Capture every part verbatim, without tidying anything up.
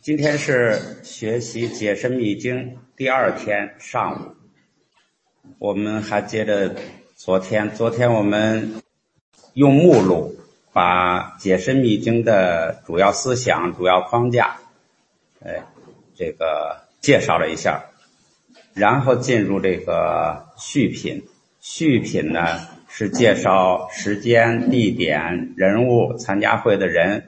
今天是学习解深密经第二天上午，我们还接着昨天，昨天我们用目录把解深密经的主要思想、主要框架，呃，这个介绍了一下，然后进入这个序品。序品呢是介绍时间、地点、人物、参加会的人。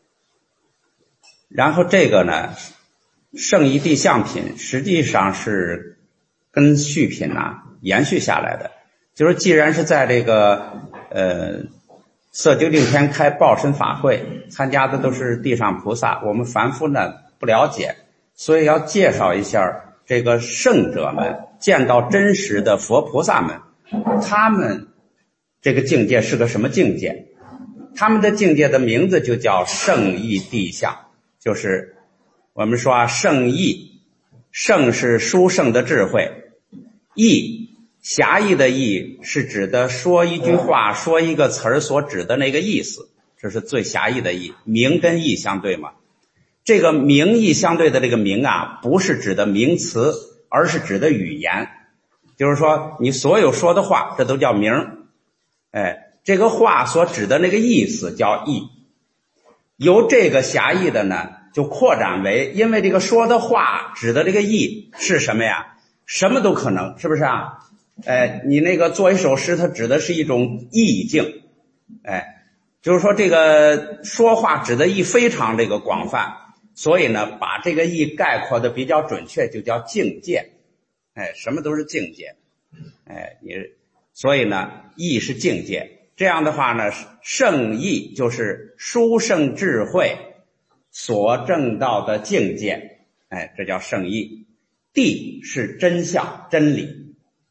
然后这个呢，圣义地相品实际上是跟序品啊延续下来的，就是既然是在这个呃色究竟天开报身法会，参加的都是地上菩萨，我们凡夫呢不了解，所以要介绍一下这个圣者们见到真实的佛菩萨们，他们这个境界是个什么境界？他们的境界的名字就叫圣义地相。就是我们说啊，圣义，圣是殊胜的智慧，义狭义的义是指的说一句话、说一个词儿所指的那个意思，这是最狭义的义。名跟义相对嘛，这个名义相对的这个名啊，不是指的名词，而是指的语言。就是说你所有说的话，这都叫名，哎，这个话所指的那个意思叫义。由这个狭义的呢，就扩展为，因为这个说的话指的这个义是什么呀？什么都可能，是不是啊？哎，你那个做一首诗，它指的是一种意境，哎，就是说这个说话指的义非常这个广泛，所以呢，把这个义概括的比较准确，就叫境界，哎，什么都是境界，哎，你所以呢，义是境界。这样的话呢，圣义就是殊胜智慧所证到的境界，哎，这叫圣义。地是真相、真理，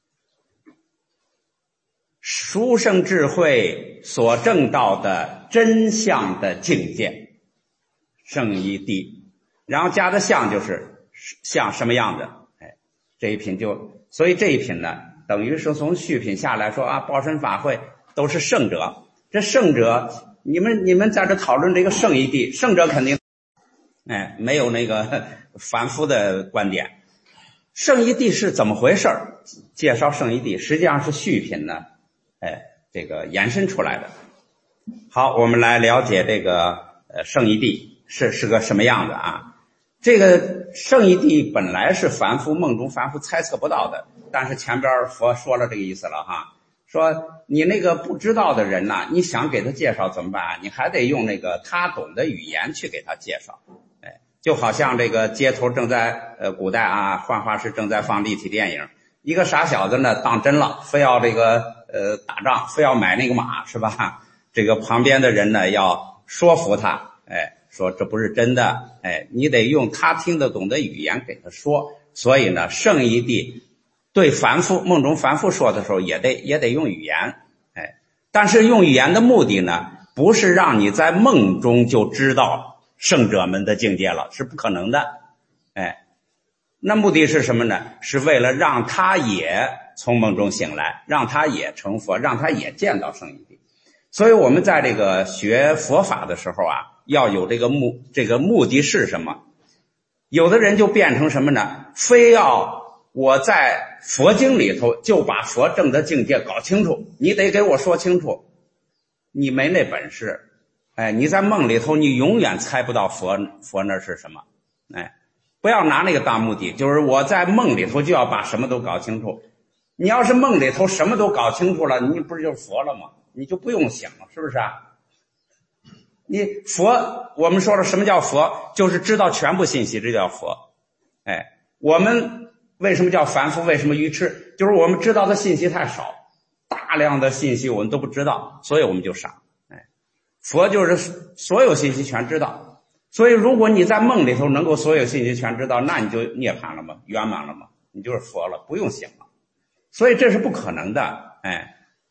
殊胜智慧所证到的真相的境界，圣义地，然后加的相就是像什么样的，哎，这一品就，所以这一品呢，等于是从序品下来说啊，报身法会都是圣者。这圣者，你们你们在这讨论这个圣义地，圣者肯定哎没有那个凡夫的观点。圣义地是怎么回事？介绍圣义地实际上是序品呢，哎，这个延伸出来的。好，我们来了解这个呃圣义地是是个什么样的啊？这个圣义地本来是凡夫梦中凡夫猜测不到的，但是前边佛说了这个意思了哈。说你那个不知道的人呐，你想给他介绍怎么办？你还得用那个他懂的语言去给他介绍。哎，就好像这个街头正在呃古代啊，幻化师正在放立体电影，一个傻小子呢当真了，非要这个呃打仗，非要买那个马，是吧？这个旁边的人呢要说服他，哎，说这不是真的，哎，你得用他听得懂的语言给他说。所以呢，圣义地对凡夫梦中凡夫说的时候也得也得用语言，哎，但是用语言的目的呢，不是让你在梦中就知道圣者们的境界了，是不可能的，哎，那目的是什么呢？是为了让他也从梦中醒来，让他也成佛，让他也见到圣义地。所以我们在这个学佛法的时候啊，要有这个目这个目的是什么？有的人就变成什么呢？非要我在佛经里头就把佛证的境界搞清楚，你得给我说清楚，你没那本事，哎，你在梦里头你永远猜不到佛佛那是什么，哎，不要拿那个当目的，就是我在梦里头就要把什么都搞清楚。你要是梦里头什么都搞清楚了，你不是就是佛了吗？你就不用想了，是不是啊？你佛，我们说了什么叫佛？就是知道全部信息，这叫佛。哎，我们为什么叫凡夫？为什么愚痴？就是我们知道的信息太少，大量的信息我们都不知道，所以我们就傻。哎，佛就是所有信息全知道，所以如果你在梦里头能够所有信息全知道，那你就涅槃了吗？圆满了吗？你就是佛了，不用醒了。所以这是不可能的。哎，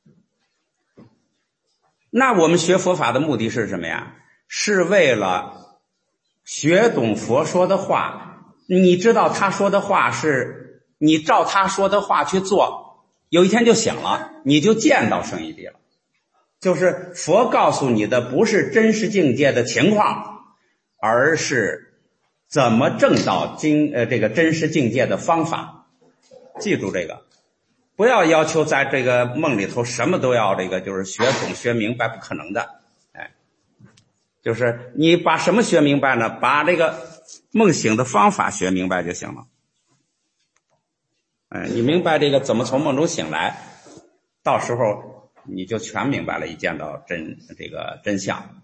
那我们学佛法的目的是什么呀？是为了学懂佛说的话，你知道他说的话是你照他说的话去做，有一天就醒了，你就见到圣义地了。就是佛告诉你的不是真实境界的情况，而是怎么证到经呃这个真实境界的方法。记住这个，不要要求在这个梦里头什么都要这个就是学懂学明白，不可能的。哎，就是你把什么学明白呢？把这个梦醒的方法学明白就行了。哎，你明白这个怎么从梦中醒来，到时候你就全明白了，一见到真这个真相。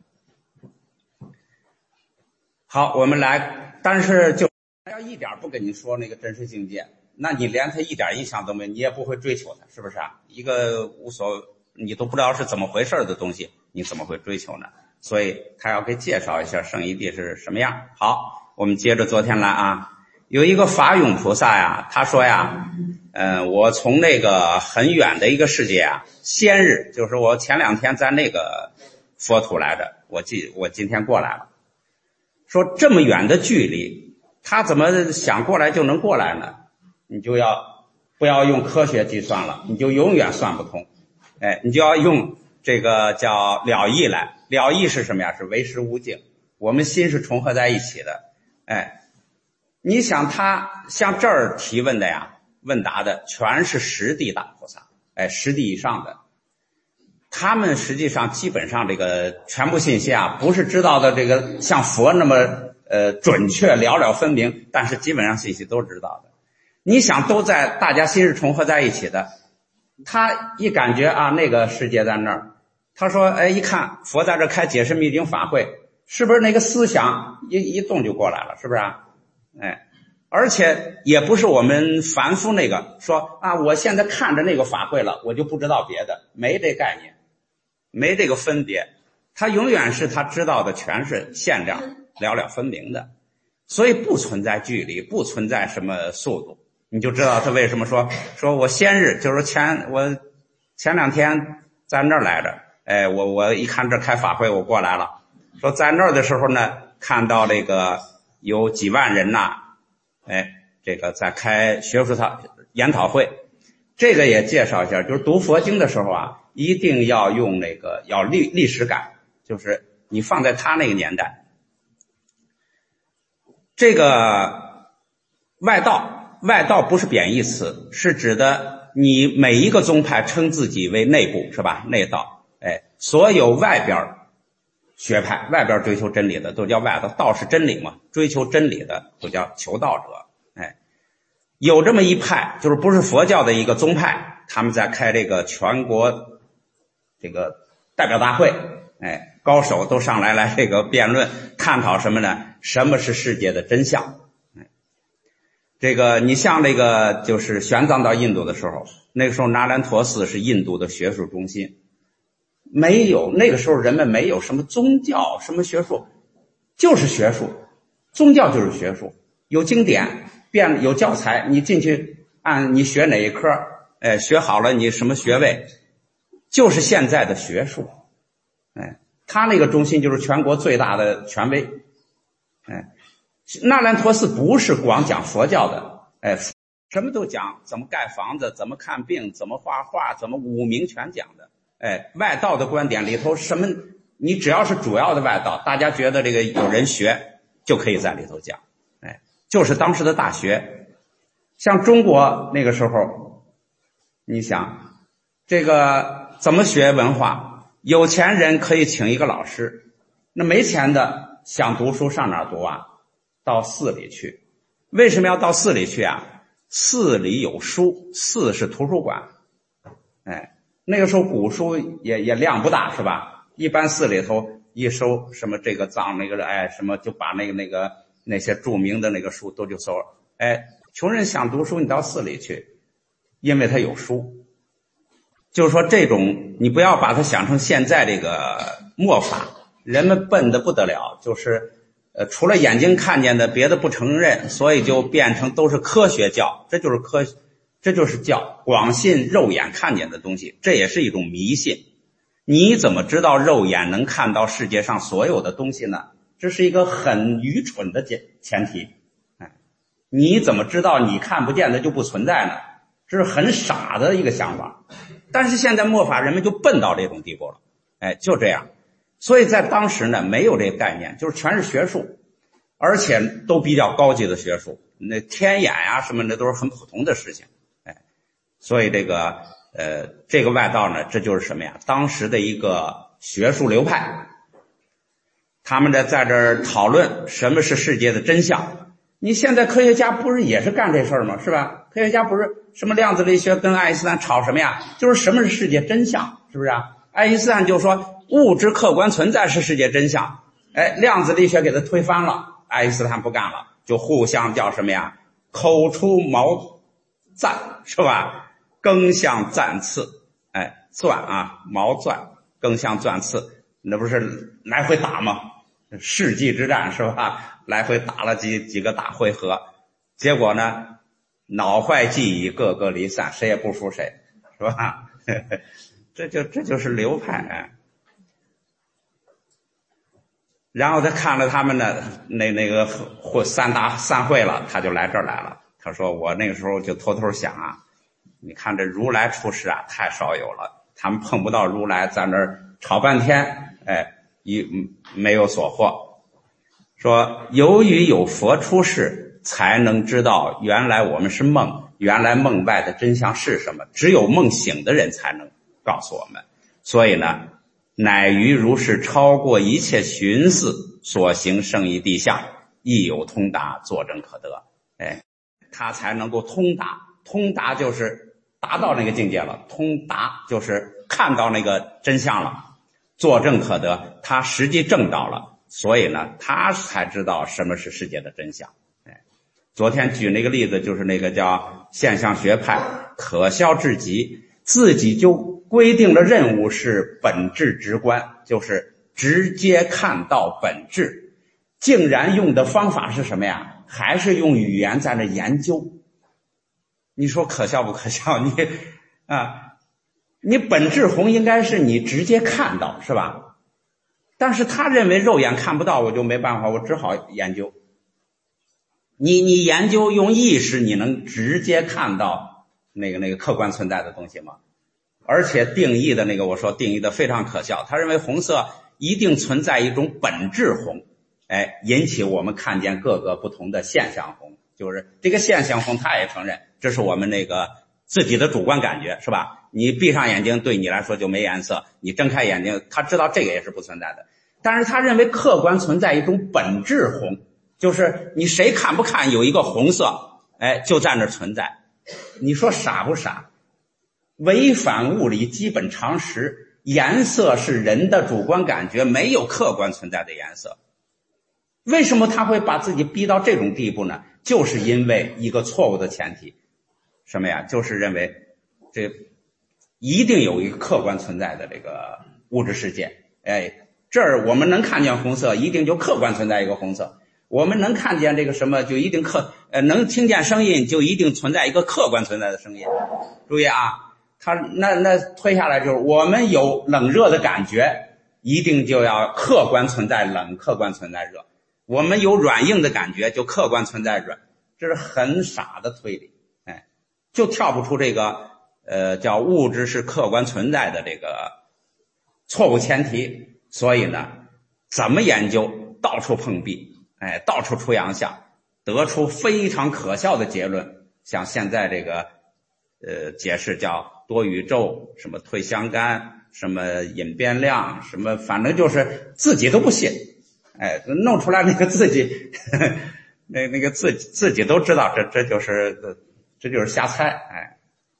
好，我们来，但是就要一点不跟你说那个真实境界，那你连他一点印象都没有，你也不会追求他，是不是啊？一个无所你都不知道是怎么回事的东西，你怎么会追求呢？所以他要给介绍一下圣义地是什么样。好，我们接着昨天来啊。有一个法涌菩萨呀，他说呀，呃，我从那个很远的一个世界啊，先日，就是我前两天在那个佛土来着，我今我今天过来了。说这么远的距离，他怎么想过来就能过来呢？你就要不要用科学计算了，你就永远算不通。哎，你就要用这个叫了义来。了义是什么呀？是唯识无境，我们心是重合在一起的。哎。你想他像这儿提问的呀，问答的全是十地大菩萨，哎，十地以上的，他们实际上基本上这个全部信息啊，不是知道的这个像佛那么呃准确了了分明，但是基本上信息都知道的。你想都在大家心是重合在一起的，他一感觉啊那个世界在那儿，他说哎一看佛在这开解释密经法会，是不是那个思想一一动就过来了，是不是啊？哎，而且也不是我们凡夫那个说啊，我现在看着那个法会了，我就不知道别的，没这概念，没这个分别，他永远是他知道的全是限量，了了分明的，所以不存在距离，不存在什么速度，你就知道他为什么说说我先日，就是前我前两天在那儿来着，哎，我我一看这开法会，我过来了，说在那儿的时候呢，看到这个。有几万人呐，哎，这个在开学术讨研讨会，这个也介绍一下，就是读佛经的时候啊，一定要用那个要历历史感，就是你放在他那个年代，这个外道，外道不是贬义词，是指的你每一个宗派称自己为内部，是吧？内道，哎，所有外边学派外边追求真理的都叫外道，道是真理嘛，追求真理的都叫求道者。哎，有这么一派，就是不是佛教的一个宗派，他们在开这个全国这个代表大会，哎，高手都上来来这个辩论探讨什么呢？什么是世界的真相？哎，这个你像这个就是玄奘到印度的时候，那个时候那兰陀寺是印度的学术中心。没有，那个时候人们没有什么宗教什么学术，就是学术，宗教就是学术，有经典变有教材，你进去按你学哪一科，哎，学好了你什么学位，就是现在的学术。哎，他那个中心就是全国最大的权威。哎，那兰陀寺不是光讲佛教的，哎，什么都讲，怎么盖房子，怎么看病，怎么画画，怎么五明全讲的。哎，外道的观点里头什么，你只要是主要的外道，大家觉得这个有人学就可以在里头讲。哎，就是当时的大学，像中国那个时候，你想这个怎么学文化？有钱人可以请一个老师，那没钱的想读书上哪儿读啊？到寺里去。为什么要到寺里去啊？寺里有书，寺是图书馆。哎。那个时候古书也也量不大，是吧？一般寺里头一收什么这个藏那个哎什么，就把那个那个那些著名的那个书都就收了。哎，穷人想读书，你到寺里去，因为他有书。就是说这种你不要把它想成现在这个末法，人们笨得不得了，就是呃除了眼睛看见的别的不承认，所以就变成都是科学教，这就是科学。这就是叫广信肉眼看见的东西，这也是一种迷信。你怎么知道肉眼能看到世界上所有的东西呢？这是一个很愚蠢的前提。哎，你怎么知道你看不见的就不存在呢？这是很傻的一个想法。但是现在末法人们就笨到这种地步了。哎，就这样。所以在当时呢，没有这个概念，就是全是学术。 而且都比较高级的学术，那天眼啊什么的都是很普通的事情。哎，所以这个呃这个外道呢，这就是什么呀？当时的一个学术流派，他们在在这儿讨论什么是世界的真相。你现在科学家不是也是干这事儿吗？是吧？科学家不是什么量子力学跟爱因斯坦吵什么呀？就是什么是世界真相，是不是啊？爱因斯坦就说物质客观存在是世界真相，哎，量子力学给他推翻了，爱因斯坦不干了，就互相叫什么呀？口出毛赞，是吧？更相赞刺，哎，钻啊，毛钻，更相钻刺，那不是来回打吗？世纪之战是吧？来回打了几几个大回合，结果呢，脑坏记忆，个个离散，谁也不服谁，是吧？这就这就是流派。哎，然后他看了他们的那那个会三大散会了，他就来这儿来了。他说我那个时候就偷偷想啊，你看这如来出世啊，太少有了，他们碰不到如来，在那儿吵半天，哎，一没有所获。说由于有佛出世，才能知道原来我们是梦，原来梦外的真相是什么，只有梦醒的人才能告诉我们。所以呢，乃于如是超过一切寻思所行圣义谛相，亦有通达，作证可得。哎，他才能够通达，通达就是达到那个境界了，通达就是看到那个真相了，作证可得，他实际证到了，所以呢，他才知道什么是世界的真相。哎，昨天举那个例子就是那个叫现象学派，可笑至极，自己就规定了任务是本质直观，就是直接看到本质，竟然用的方法是什么呀？还是用语言在那研究。你说可笑不可笑？你啊，你本质红应该是你直接看到，是吧？但是他认为肉眼看不到，我就没办法，我只好研究。你你研究用意识，你能直接看到那个那个客观存在的东西吗？而且定义的那个，我说定义的非常可笑，他认为红色一定存在一种本质红，哎，引起我们看见各个不同的现象红，就是这个现象红，他也承认这是我们那个自己的主观感觉，是吧？你闭上眼睛对你来说就没颜色，你睁开眼睛他知道这个也是不存在的，但是他认为客观存在一种本质红，就是你谁看不看有一个红色，哎，就在那存在。你说傻不傻？违反物理基本常识，颜色是人的主观感觉，没有客观存在的颜色。为什么他会把自己逼到这种地步呢？就是因为一个错误的前提，什么呀？就是认为这一定有一个客观存在的这个物质世界。哎，这儿我们能看见红色，一定就客观存在一个红色。我们能看见这个什么，就一定客呃能听见声音，就一定存在一个客观存在的声音。注意啊。他那那推下来就是我们有冷热的感觉，一定就要客观存在冷，客观存在热。我们有软硬的感觉，就客观存在软，这是很傻的推理，哎，就跳不出这个呃叫物质是客观存在的这个错误前提。所以呢，怎么研究，到处碰壁，哎，到处出洋相，得出非常可笑的结论。像现在这个呃解释叫多宇宙，什么退相干，什么隐变量，什么反正就是自己都不信，哎，弄出来那个自己呵呵那那个自己自己都知道，这这就是这就是瞎猜，哎。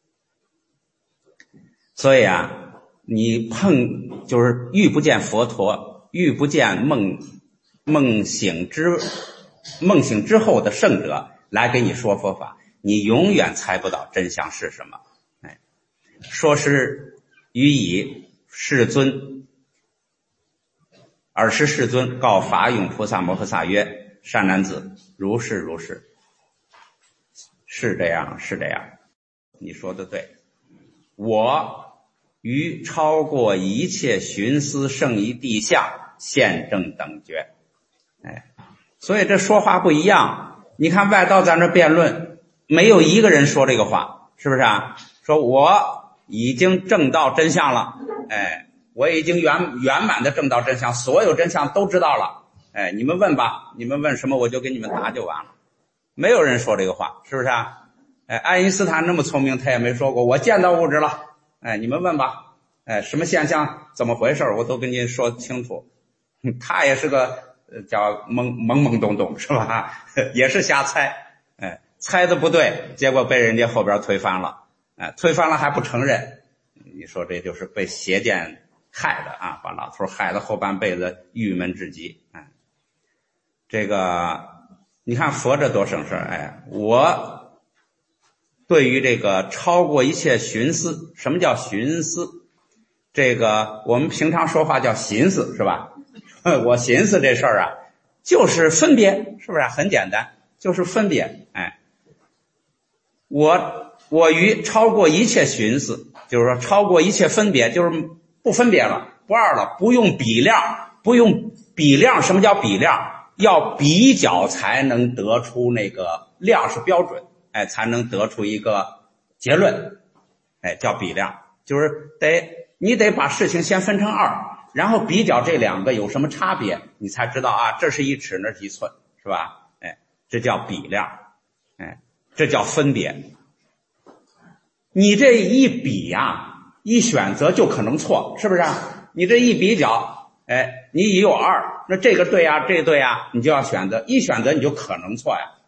所以啊，你碰就是遇不见佛陀，遇不见梦梦醒之梦醒之后的圣者来给你说佛法，你永远猜不到真相是什么。说是予以世尊，尔时世尊告法涌菩萨摩诃萨曰：善男子，如是如是。是这样是这样，你说的对。我于超过一切寻思圣义谛相，现证等觉。哎，所以这说话不一样。你看外道在那辩论，没有一个人说这个话，是不是啊？说我已经证到真相了，哎，我已经圆圆满的证到真相，所有真相都知道了， 哎，你们问吧，你们问什么我就给你们答就完了。没有人说这个话，是不是啊？哎，爱因斯坦那么聪明，他也没说过我见到物质了。哎，你们问吧，哎，什么现象，怎么回事，我都跟您说清楚。他也是个叫懵懵懵懂懂，是吧？也是瞎猜，哎，猜的不对，结果被人家后边推翻了，哎，推翻了还不承认，你说这就是被邪见害的啊，把老头害得后半辈子郁闷至极。哎，这个你看佛这多省事，哎，我对于这个超过一切寻思，什么叫寻思？这个我们平常说话叫寻思，是吧？我寻思这事儿啊，就是分别，是不是？很简单，就是分别。哎，我我于超过一切寻思，就是说超过一切分别，就是不分别了，不二了，不用比量，不用比量。什么叫比量？要比较才能得出那个量是标准，哎，才能得出一个结论，哎，叫比量，就是得你得把事情先分成二。然后比较这两个有什么差别，你才知道啊，这是一尺，那是一寸，是吧？哎，这叫比量，哎，这叫分别。你这一比呀，一选择就可能错，是不是啊？你这一比较，哎，你已有二，那这个对呀，这个对呀，你就要选择，一选择你就可能错呀。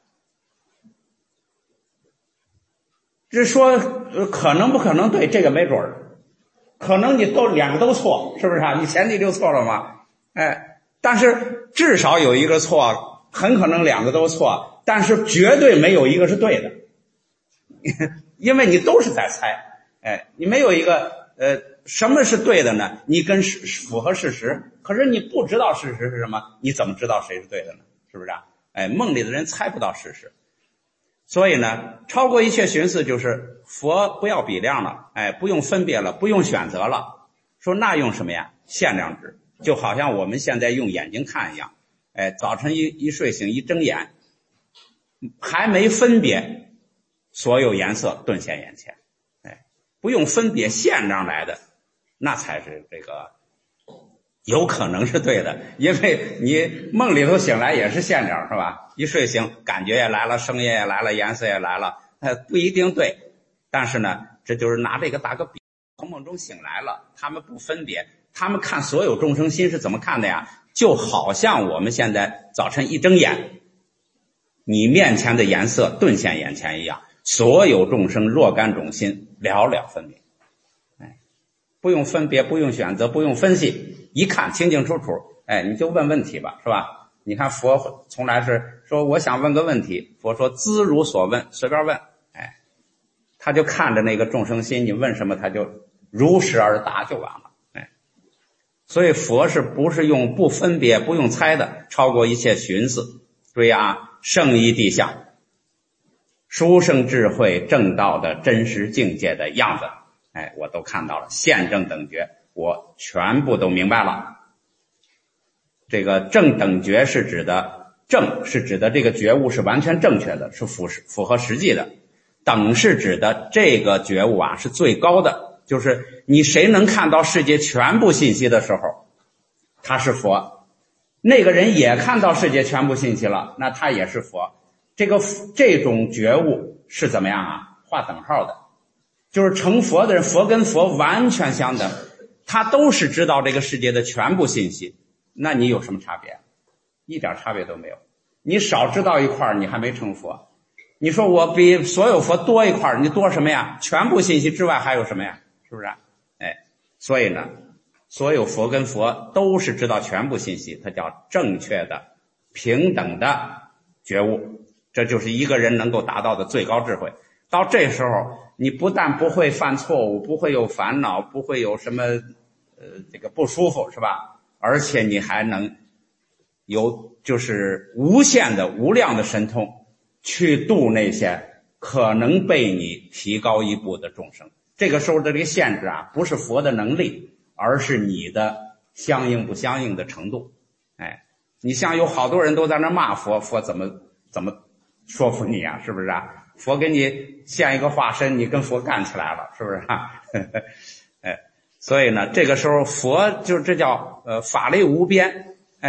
只说、呃、可能不可能对，这个没准儿。可能你都两个都错，是不是啊？你前提就错了嘛，哎，但是至少有一个错，很可能两个都错，但是绝对没有一个是对的，因为你都是在猜，哎，你没有一个呃，什么是对的呢？你跟符合事实，可是你不知道事实是什么，你怎么知道谁是对的呢？是不是啊？哎，梦里的人猜不到事实。所以呢，超过一切寻思就是佛不要比量了，哎，不用分别了，不用选择了。说那用什么呀？限量值，就好像我们现在用眼睛看一样，哎，早晨一一睡醒一睁眼，还没分别，所有颜色顿现眼前，哎，不用分别，限量来的，那才是这个有可能是对的，因为你梦里头醒来也是限量，是吧？一睡醒，感觉也来了，声音也来了，颜色也来了，呃，不一定对，但是呢，这就是拿这个打个比，从梦中醒来了，他们不分别，他们看所有众生心是怎么看的呀？就好像我们现在早晨一睁眼，你面前的颜色顿现眼前一样，所有众生若干种心了了分别，哎，不用分别，不用选择，不用分析，一看清清楚楚，哎，你就问问题吧，是吧？你看佛从来是说我想问个问题，佛说兹如所问，随便问，哎，他就看着那个众生心，你问什么他就如实而答就完了，哎，所以佛是不是用不分别不用猜的，超过一切寻思。注意啊，圣义谛相，殊胜智慧正道的真实境界的样子，哎，我都看到了，现正等觉我全部都明白了。这个正等觉是指的，正是指的这个觉悟是完全正确的，是符符合实际的。等是指的这个觉悟啊是最高的，就是你谁能看到世界全部信息的时候，他是佛。那个人也看到世界全部信息了，那他也是佛。这个这种觉悟是怎么样啊？画等号的，就是成佛的人，佛跟佛完全相等，他都是知道这个世界的全部信息。那你有什么差别？一点差别都没有。你少知道一块，你还没成佛。你说我比所有佛多一块，你多什么呀？全部信息之外还有什么呀？是不是？哎，所以呢，所有佛跟佛都是知道全部信息，它叫正确的、平等的觉悟。这就是一个人能够达到的最高智慧。到这时候，你不但不会犯错误，不会有烦恼，不会有什么呃这个不舒服，是吧？而且你还能有就是无限的无量的神通去度那些可能被你提高一步的众生。这个时候的这个限制啊，不是佛的能力，而是你的相应不相应的程度。哎，你像有好多人都在那骂佛，佛怎么怎么说服你啊？是不是啊？佛给你现一个化身，你跟佛干起来了，是不是啊？哎，所以呢，这个时候佛就这叫呃法力无边，哎，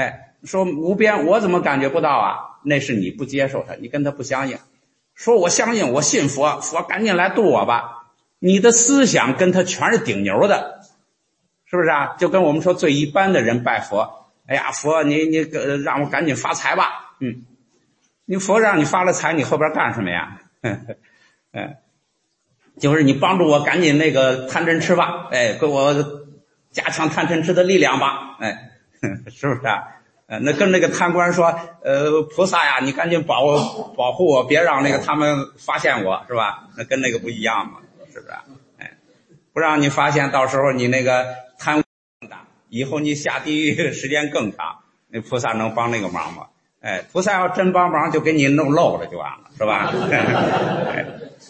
说无边我怎么感觉不到啊？那是你不接受他，你跟他不相应。说我相应，我信佛，佛赶紧来度我吧。你的思想跟他全是顶牛的，是不是啊？就跟我们说最一般的人拜佛，哎呀，佛你你呃让我赶紧发财吧，嗯，你佛让你发了财，你后边干什么呀？嗯，就是你帮助我赶紧那个贪嗔痴吧，哎，给我加强贪嗔痴的力量吧，哎，是不是啊？呃，那跟那个贪官说，呃，菩萨呀，你赶紧保保护我，别让那个他们发现我，是吧？那跟那个不一样嘛，是不是？哎，不让你发现，到时候你那个贪污更大，以后你下地狱时间更长。那菩萨能帮那个忙吗？哎，菩萨要真帮忙，就给你弄漏了就完了，是吧？哎，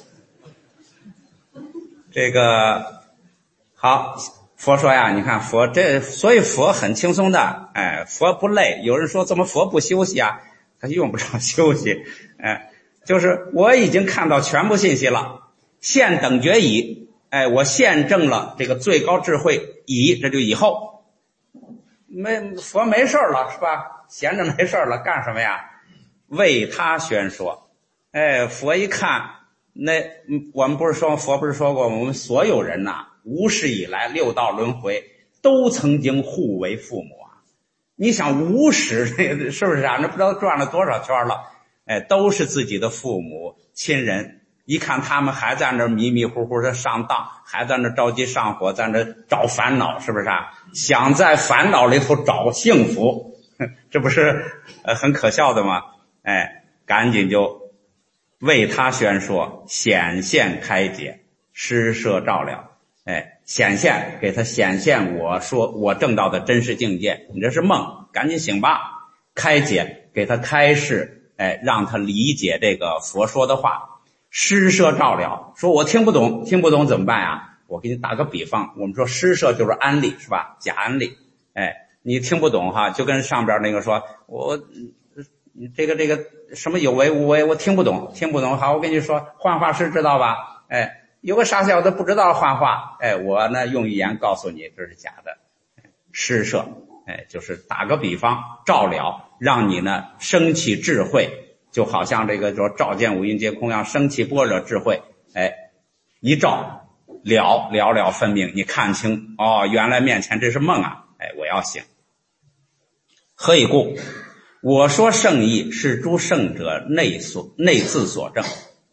这个好。佛说呀，你看佛这，所以佛很轻松的，哎，佛不累。有人说怎么佛不休息啊？他用不着休息，哎，就是我已经看到全部信息了，现等觉已，哎，我现证了这个最高智慧已，这就以后，没佛没事了是吧？闲着没事了，干什么呀？为他宣说，哎，佛一看，那我们不是说佛不是说过，我们所有人呐、啊。无始以来六道轮回都曾经互为父母啊！你想无始是不是啊？那不知道转了多少圈了，哎，都是自己的父母亲人。一看他们还在那迷迷糊糊的上当，还在那着急上火，在那找烦恼，是不是啊？想在烦恼里头找幸福，这不是呃很可笑的吗？哎，赶紧就为他宣说，显现开解，施设照料。哎，显现给他显现，我说我证到的真实境界，你这是梦，赶紧醒吧！开解给他开示，哎，让他理解这个佛说的话。施设照料，说我听不懂，听不懂怎么办啊？我给你打个比方，我们说施设就是安利，是吧？假安利，哎，你听不懂哈，就跟上边那个说，我这个这个什么有为无为，我听不懂，听不懂。好，我跟你说，幻化师知道吧？哎。有个傻小子不知道幻化，哎，我呢用语言告诉你这是假的，施设，哎，就是打个比方，照了，让你呢升起智慧，就好像这个说照见五蕴皆空一样，升起般若智慧，哎，一照了了了分明，你看清哦，原来面前这是梦啊，哎，我要醒。何以故？我说圣意是诸圣者内所内自所证。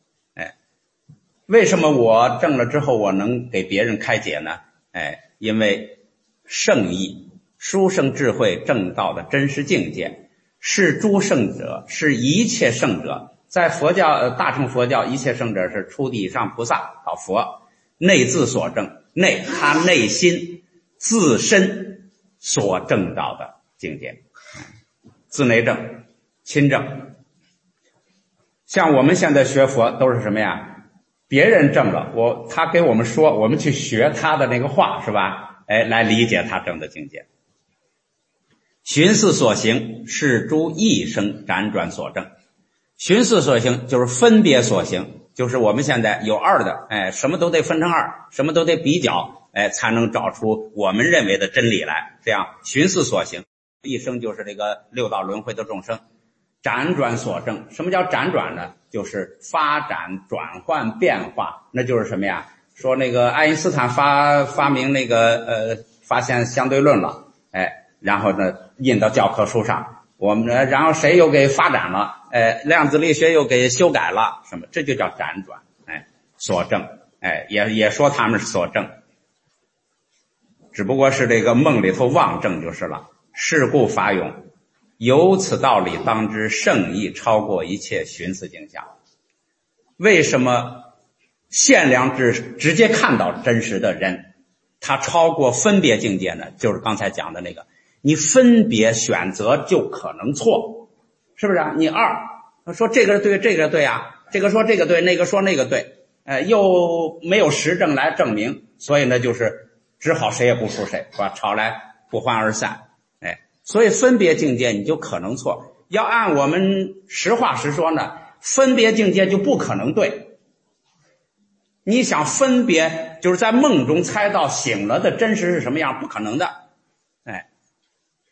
为什么我证了之后我能给别人开解呢？哎，因为圣意殊胜智慧证道的真实境界是诸圣者，是一切圣者。在佛教、呃、大乘佛教，一切圣者是初地以上菩萨到佛内自所证，内他内心自身所证到的境界，自内证亲证。像我们现在学佛都是什么呀？别人证了，我他给我们说，我们去学他的那个话，是吧？哎，来理解他证的境界。寻思所行是诸一生辗转所证。寻思所行就是分别所行，就是我们现在有二的，哎，什么都得分成二，什么都得比较，哎，才能找出我们认为的真理来。这样寻思所行，一生就是这个六道轮回的众生。辗转所证，什么叫辗转呢？就是发展、转换、变化，那就是什么呀？说那个爱因斯坦发发明那个呃发现相对论了，哎，然后呢印到教科书上，我们然后谁又给发展了，哎，量子力学又给修改了，什么？这就叫辗转，哎，所证，哎，也也说他们是所证，只不过是这个梦里头妄证就是了。是故法勇。由此道理当知圣意超过一切寻思境象。为什么现良知直接看到真实的人他超过分别境界呢？就是刚才讲的那个，你分别选择就可能错，是不是啊？你二说这个对这个对啊，这个说这个对，那个说那个对，呃，又没有实证来证明，所以呢就是只好谁也不服谁，是吧？吵来不欢而散。所以分别境界你就可能错，要按我们实话实说呢，分别境界就不可能对。你想分别就是在梦中猜到醒了的真实是什么样，不可能的。哎，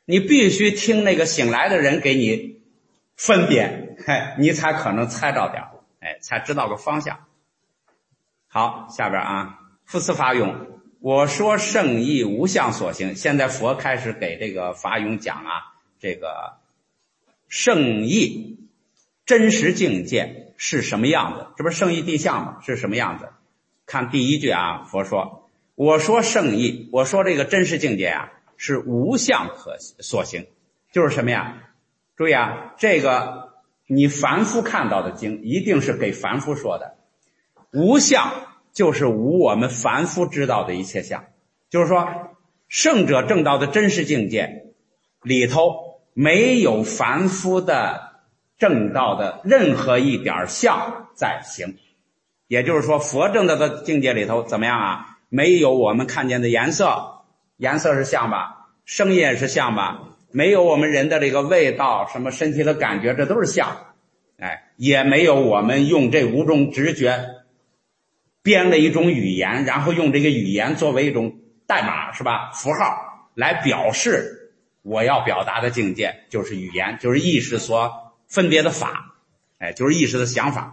你必须听那个醒来的人给你分别，哎，你才可能猜着点，哎，才知道个方向。好，下边啊，复次法涌，我说圣意无相所行。现在佛开始给这个法涌讲啊，这个圣意真实境界是什么样子？这不是圣意地相吗？是什么样子？看第一句啊，佛说，我说圣意，我说这个真实境界啊，是无相可所行，就是什么呀？注意啊，这个你凡夫看到的经，一定是给凡夫说的。无相就是无我们凡夫知道的一切相，就是说，圣者正道的真实境界里头没有凡夫的正道的任何一点相在行。也就是说，佛正道的境界里头怎么样啊？没有我们看见的颜色，颜色是相吧？声音也是相吧？没有我们人的这个味道，什么身体的感觉，这都是相。哎，也没有我们用这五种直觉编了一种语言，然后用这个语言作为一种代码，是吧？符号来表示我要表达的境界，就是语言，就是意识所分别的法，哎，就是意识的想法。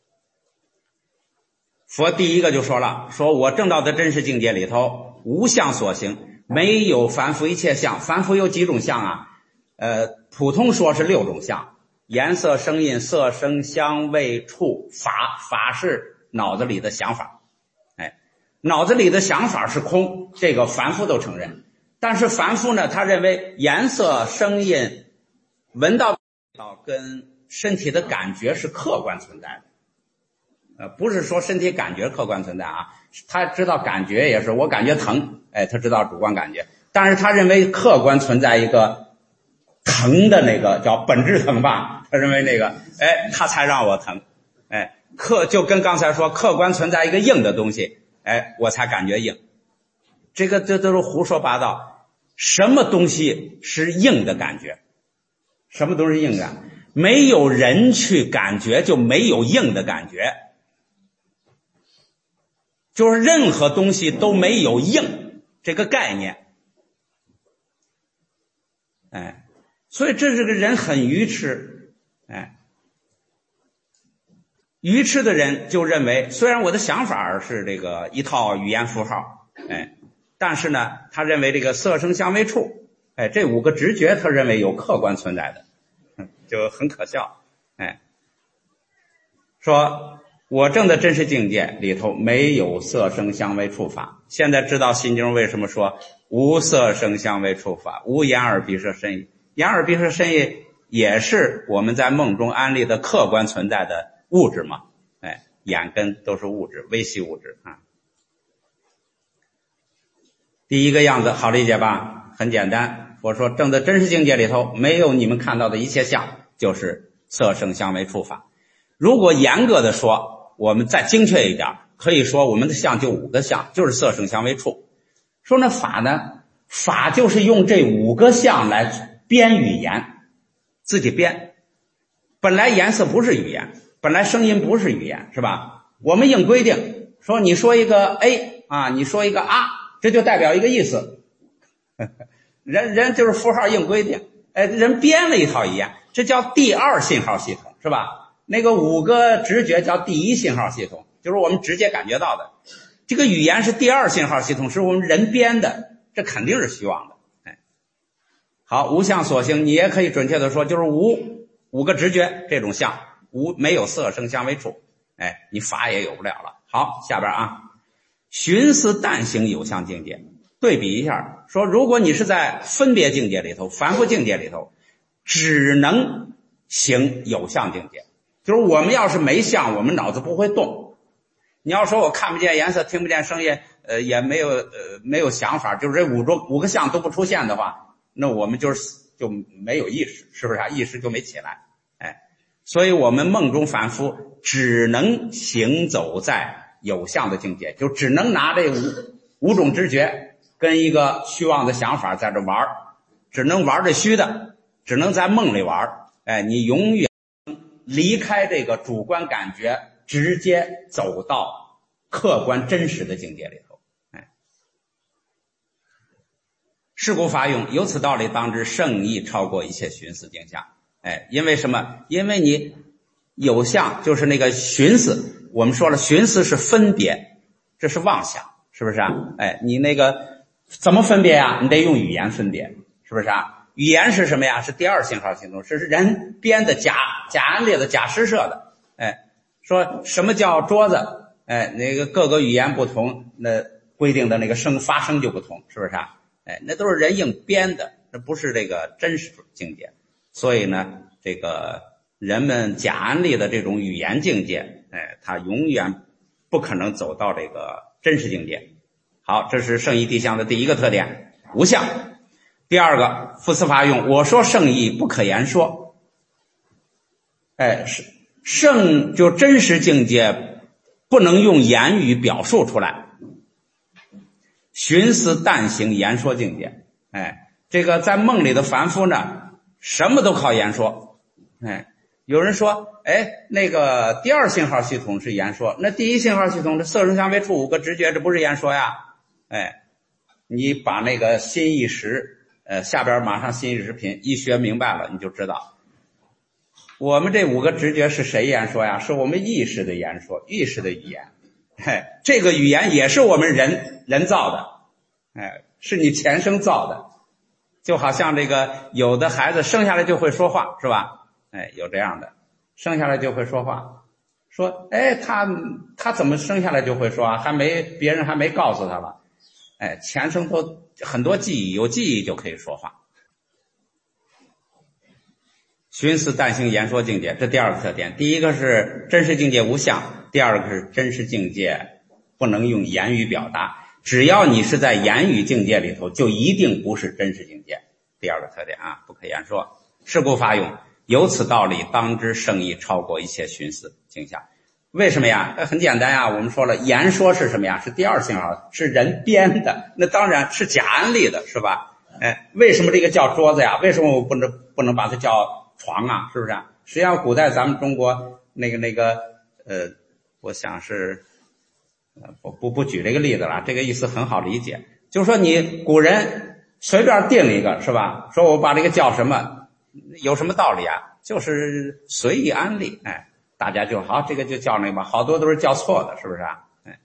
佛第一个就说了，说我正道的真实境界里头无相所行，没有凡夫一切相。凡夫有几种相啊？呃，普通说是六种相：颜色、声音、色、声、香、味、触、法。法是脑子里的想法，哎，脑子里的想法是空，这个凡夫都承认。但是凡夫呢，他认为颜色、声音、闻到跟身体的感觉是客观存在的。呃，不是说身体感觉客观存在啊，他知道感觉也是，我感觉疼，哎，他知道主观感觉，但是他认为客观存在一个疼的那个叫本质疼吧，他认为那个，哎，他才让我疼，哎，客就跟刚才说客观存在一个硬的东西，哎，我才感觉硬，这个这都是胡说八道。什么东西是硬的感觉？什么都是硬的，没有人去感觉就没有硬的感觉。就是任何东西都没有硬这个概念，哎，所以这是个人很愚痴，哎，愚痴的人就认为，虽然我的想法是这个一套语言符号，哎，但是呢，他认为这个色声香味触，哎，这五个直觉他认为有客观存在的，就很可笑，哎，说我证的真实境界里头没有色声香味触法。现在知道心经为什么说无色声香味触法，无眼耳鼻舌身意。眼耳鼻舌身意也是我们在梦中安立的客观存在的物质嘛，哎，眼根都是物质，微细物质啊。第一个样子好理解吧？很简单，我说证的真实境界里头没有你们看到的一切相，就是色声香味触法。如果严格的说，我们再精确一点，可以说我们的相就五个相，就是色声香味触。说那法呢？法就是用这五个相来编语言，自己编。本来颜色不是语言，本来声音不是语言，是吧？我们硬规定说，你说一个 A 啊，你说一个啊，这就代表一个意思。人人就是符号硬规定，哎，人编了一套语言，这叫第二信号系统，是吧？那个五个直觉叫第一信号系统，就是我们直接感觉到的。这个语言是第二信号系统，是我们人编的，这肯定是虚妄的。哎，好，无相所行，你也可以准确的说，就是无五个直觉这种相，无没有色声香味触，哎，你法也有不了了。好，下边啊，寻思但行有相境界，对比一下，说如果你是在分别境界里头，凡夫境界里头，只能行有相境界。就是我们要是没相，我们脑子不会动。你要说我看不见颜色，听不见声音，呃，也没有呃没有想法，就是这五种五个相都不出现的话，那我们就是就没有意识，是不是啊？意识就没起来，哎，所以我们梦中凡夫只能行走在有相的境界，就只能拿这五五种知觉跟一个虚妄的想法在这玩，只能玩这虚的，只能在梦里玩，哎，你永远离开这个主观感觉，直接走到客观真实的境界里头。哎， 是故法用，由此道理，当知圣意超过一切寻思境象。哎，因为什么？因为你有相，就是那个寻思，我们说了，寻思是分别，这是妄想，是不是啊？哎，你那个怎么分别呀？你得用语言分别，是不是啊？语言是什么呀？是第二信号系统，是人编的假假安列的假施设的。哎，说什么叫桌子？哎，那个各个语言不同，那规定的那个声发声就不同，是不是啊？哎，那都是人硬编的，那不是这个真实境界。所以呢，这个人们假安立的这种语言境界，哎，它永远不可能走到这个真实境界。好，这是圣义谛相的第一个特点，无相。第二个，复次法用，我说圣义不可言说。哎，是圣就真实境界不能用言语表述出来。寻思但行言说境界，哎，这个在梦里的凡夫呢，什么都靠言说。哎，有人说，哎，那个第二信号系统是言说，那第一信号系统这色声香味触五个直觉，这不是言说呀？哎，你把那个心意识，呃，下边马上心意识品一学明白了，你就知道，我们这五个直觉是谁言说呀？是我们意识的言说，意识的语言。哎，这个语言也是我们人人造的，哎，是你前生造的。就好像这个有的孩子生下来就会说话，是吧？哎，有这样的，生下来就会说话，说，哎，他他怎么生下来就会说啊？还没别人还没告诉他了，哎，前生都很多记忆，有记忆就可以说话。寻思但行言说境界，这第二个特点。第一个是真实境界无相，第二个是真实境界不能用言语表达。只要你是在言语境界里头，就一定不是真实境界。第二个特点啊，不可言说。是故法用，由此道理，当知圣意超过一切寻思境象。为什么呀？很简单呀，我们说了，言说是什么呀？是第二信号，是人编的，那当然是假安立的，是吧？哎，为什么这个叫桌子呀？为什么我不能不能把它叫床啊？是不是啊？实际上，古代咱们中国那个那个呃，我想是。呃，不不不举这个例子了，这个意思很好理解，就是说你古人随便定一个，是吧？说我把这个叫什么，有什么道理啊？就是随意安立，哎，大家就好，这个就叫那个吧，好多都是叫错的，是不是啊？哎，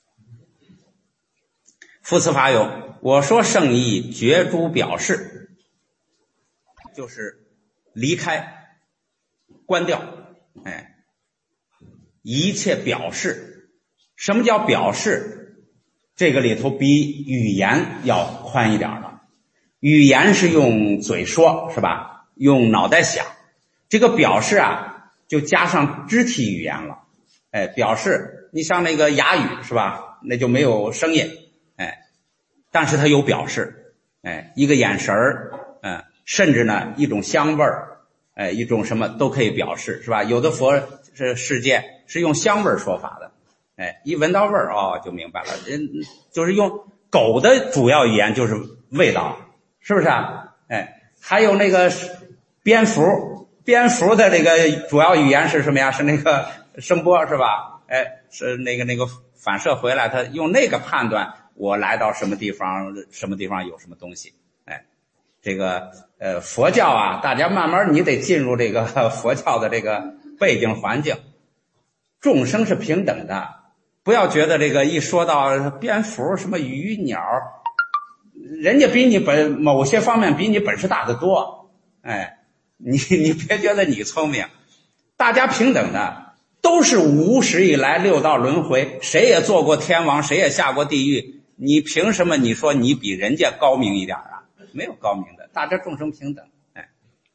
复次法有，我说圣意绝诸表示，就是离开、关掉，哎，一切表示。什么叫表示？这个里头比语言要宽一点了。语言是用嘴说，是吧？用脑袋想。这个表示啊，就加上肢体语言了。哎，表示，你像那个哑语，是吧？那就没有声音，哎，但是它有表示，哎，一个眼神儿，嗯，甚至呢一种香味儿，哎，一种什么都可以表示，是吧？有的佛是世界是用香味儿说法的。哎，一闻到味儿哦，就明白了。人就是用狗的主要语言就是味道，是不是啊？哎，还有那个蝙蝠，蝙蝠的这个主要语言是什么呀？是那个声波，是吧？哎，是那个那个反射回来，它用那个判断我来到什么地方，什么地方有什么东西。哎，这个呃佛教啊，大家慢慢你得进入这个佛教的这个背景环境，众生是平等的。不要觉得这个一说到蝙蝠什么鱼鸟，人家比你本某些方面比你本事大得多，哎，你你别觉得你聪明，大家平等的，都是无始以来六道轮回，谁也做过天王，谁也下过地狱，你凭什么你说你比人家高明一点啊？没有高明的，大家众生平等，哎，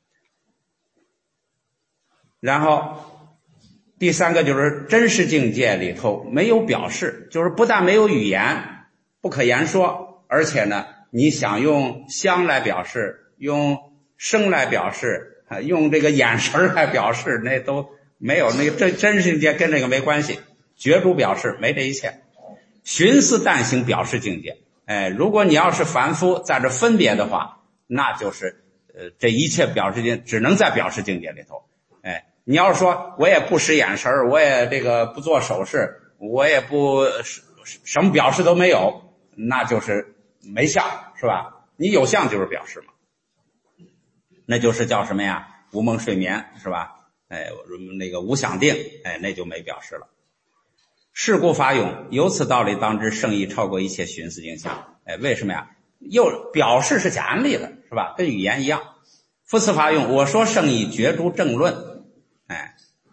然后。第三个就是真实境界里头没有表示，就是不但没有语言，不可言说，而且呢，你想用香来表示，用声来表示，用这个眼神来表示，那都没有，那个真真实境界跟这个没关系，绝诸表示没这一切。寻思但行表示境界，哎，如果你要是凡夫在这分别的话，那就是呃这一切表示境只能在表示境界里头，哎。你要是说我也不使眼神，我也这个不做手势，我也不什么表示都没有，那就是没相，是吧？ 你有相就是表示嘛，那就是叫什么呀？无梦睡眠是吧？哎，那个无想定，哎，那就没表示了。是故法涌，由此道理当知圣意超过一切寻思境象。哎，为什么呀？又表示是假案例的，是吧？跟语言一样。复次法涌，我说圣意决诸正论。哎，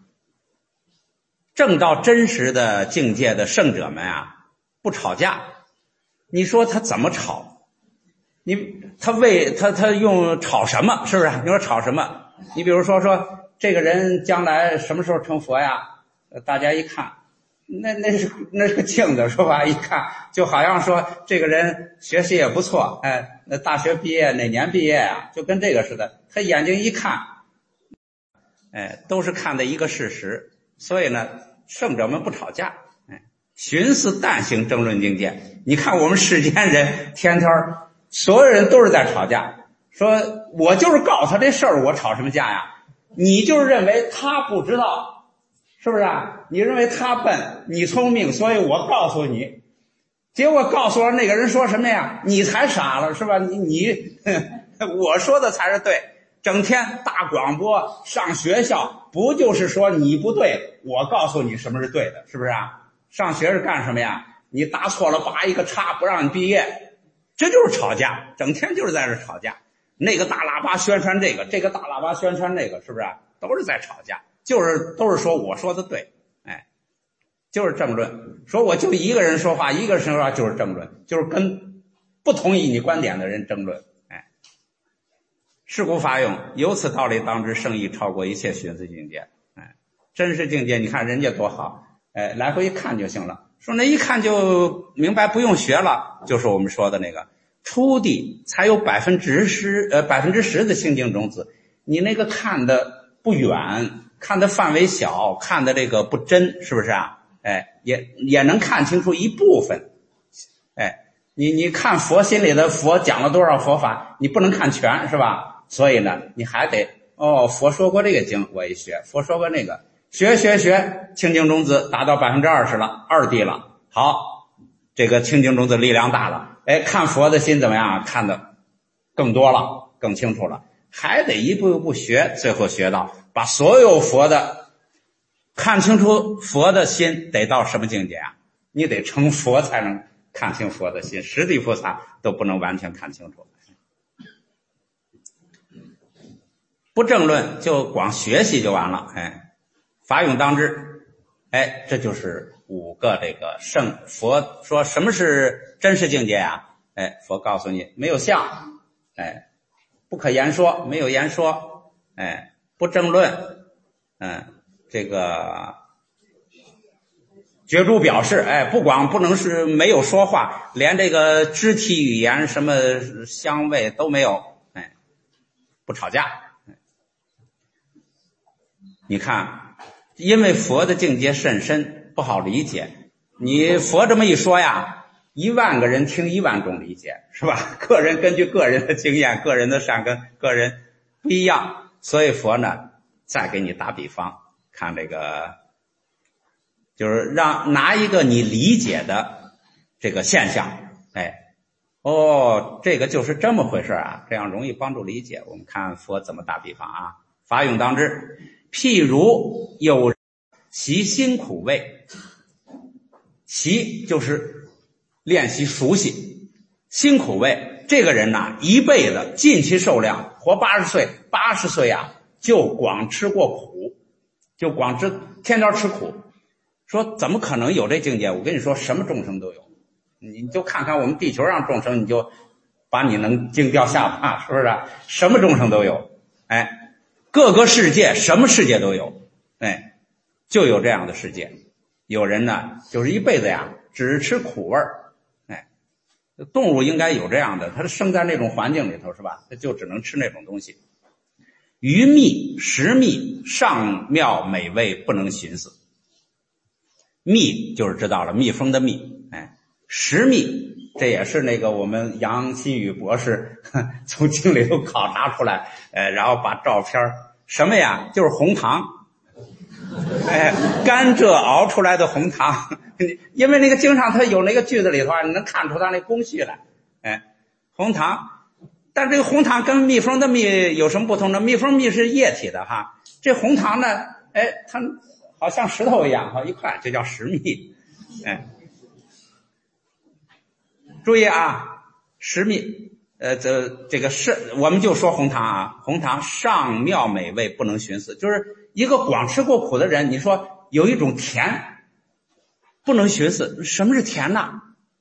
正到真实的境界的圣者们啊，不吵架。你说他怎么吵？你他为他他用吵什么？是不是？你说吵什么？你比如说说这个人将来什么时候成佛呀？大家一看，那那是那是个镜子，是吧？一看就好像说这个人学习也不错，哎，那大学毕业哪年毕业啊？就跟这个似的。他眼睛一看，哎，都是看的一个事实。所以呢，圣者们不吵架，哎，寻思但行争论境界。你看我们世间人天天所有人都是在吵架，说我就是告诉他这事儿，我吵什么架呀？你就是认为他不知道，是不是啊？你认为他笨，你聪明，所以我告诉你。结果告诉我那个人说什么呀？你才傻了，是吧？你你我说的才是对。整天大广播上学校，不就是说你不对，我告诉你什么是对的，是不是啊？上学是干什么呀？你答错了拔一个叉不让你毕业，这就是吵架，整天就是在这吵架。那个大喇叭宣传这个，这个大喇叭宣传那个，是不是啊？都是在吵架，就是都是说我说的对，哎，就是争论。说我就一个人说话，一个人说话就是争论，就是跟不同意你观点的人争论。是故法涌，由此道理当知圣意超过一切寻思境界。哎，真实境界，你看人家多好，哎，来回一看就行了。说那一看就明白，不用学了，就是我们说的那个初地才有百分之十，呃，百分之十的清净种子。你那个看的不远，看的范围小，看的这个不真，是不是啊？哎，也也能看清楚一部分。哎，你你看佛心里的佛讲了多少佛法，你不能看全，是吧？所以呢，你还得哦，佛说过这个经，我一学；佛说过那个，学学学，清净种子达到百分之二十了，二地了。好，这个清净种子力量大了，哎，看佛的心怎么样？看得更多了，更清楚了。还得一步一步学，最后学到把所有佛的看清楚佛的心得到什么境界啊？你得成佛才能看清佛的心，十地菩萨都不能完全看清楚。不争论就光学习就完了，哎，法涌当知，哎，这就是五个这个圣佛说什么是真实境界啊？哎，佛告诉你没有相，哎，不可言说，没有言说，哎，不争论，嗯，这个觉诸表示，哎，不光不能是没有说话，连这个肢体语言什么香味都没有，哎，不吵架。你看，因为佛的境界甚深，不好理解。你佛这么一说呀，一万个人听一万种理解，是吧？个人根据个人的经验、个人的善根、个人不一样，所以佛呢，再给你打比方，看这个，就是让拿一个你理解的这个现象，哎，哦，这个就是这么回事啊，这样容易帮助理解。我们看佛怎么打比方啊？法涌当知。譬如有习辛苦味，习就是练习熟悉，辛苦味这个人呐、啊，一辈子尽其寿量，活八十岁，八十岁啊，就光吃过苦，就光吃天天吃苦。说怎么可能有这境界？我跟你说，什么众生都有，你就看看我们地球上众生，你就把你能惊掉下巴，是不是？什么众生都有，哎。各个世界什么世界都有，哎，就有这样的世界。有人呢就是一辈子呀只吃苦味儿，哎，动物应该有这样的，它生在那种环境里头，是吧？它就只能吃那种东西。鱼蜜食蜜上妙美味不能寻思，蜜就是知道了蜜蜂的蜜，哎，食蜜这也是那个我们杨新宇博士从经里头考察出来，呃，然后把照片什么呀，就是红糖，哎，甘蔗熬出来的红糖，因为那个经常它有那个句子里头啊，你能看出它那工序来，哎，红糖， 但这个红糖跟蜜蜂的蜜有什么不同呢？蜜蜂蜜是液体的哈，这红糖呢，哎，它好像石头一样，哈，一块就叫石蜜，哎，注意啊，石蜜，呃，这这个是我们就说红糖啊，红糖上妙美味不能寻思，就是一个光吃过苦的人，你说有一种甜不能寻思，什么是甜呢？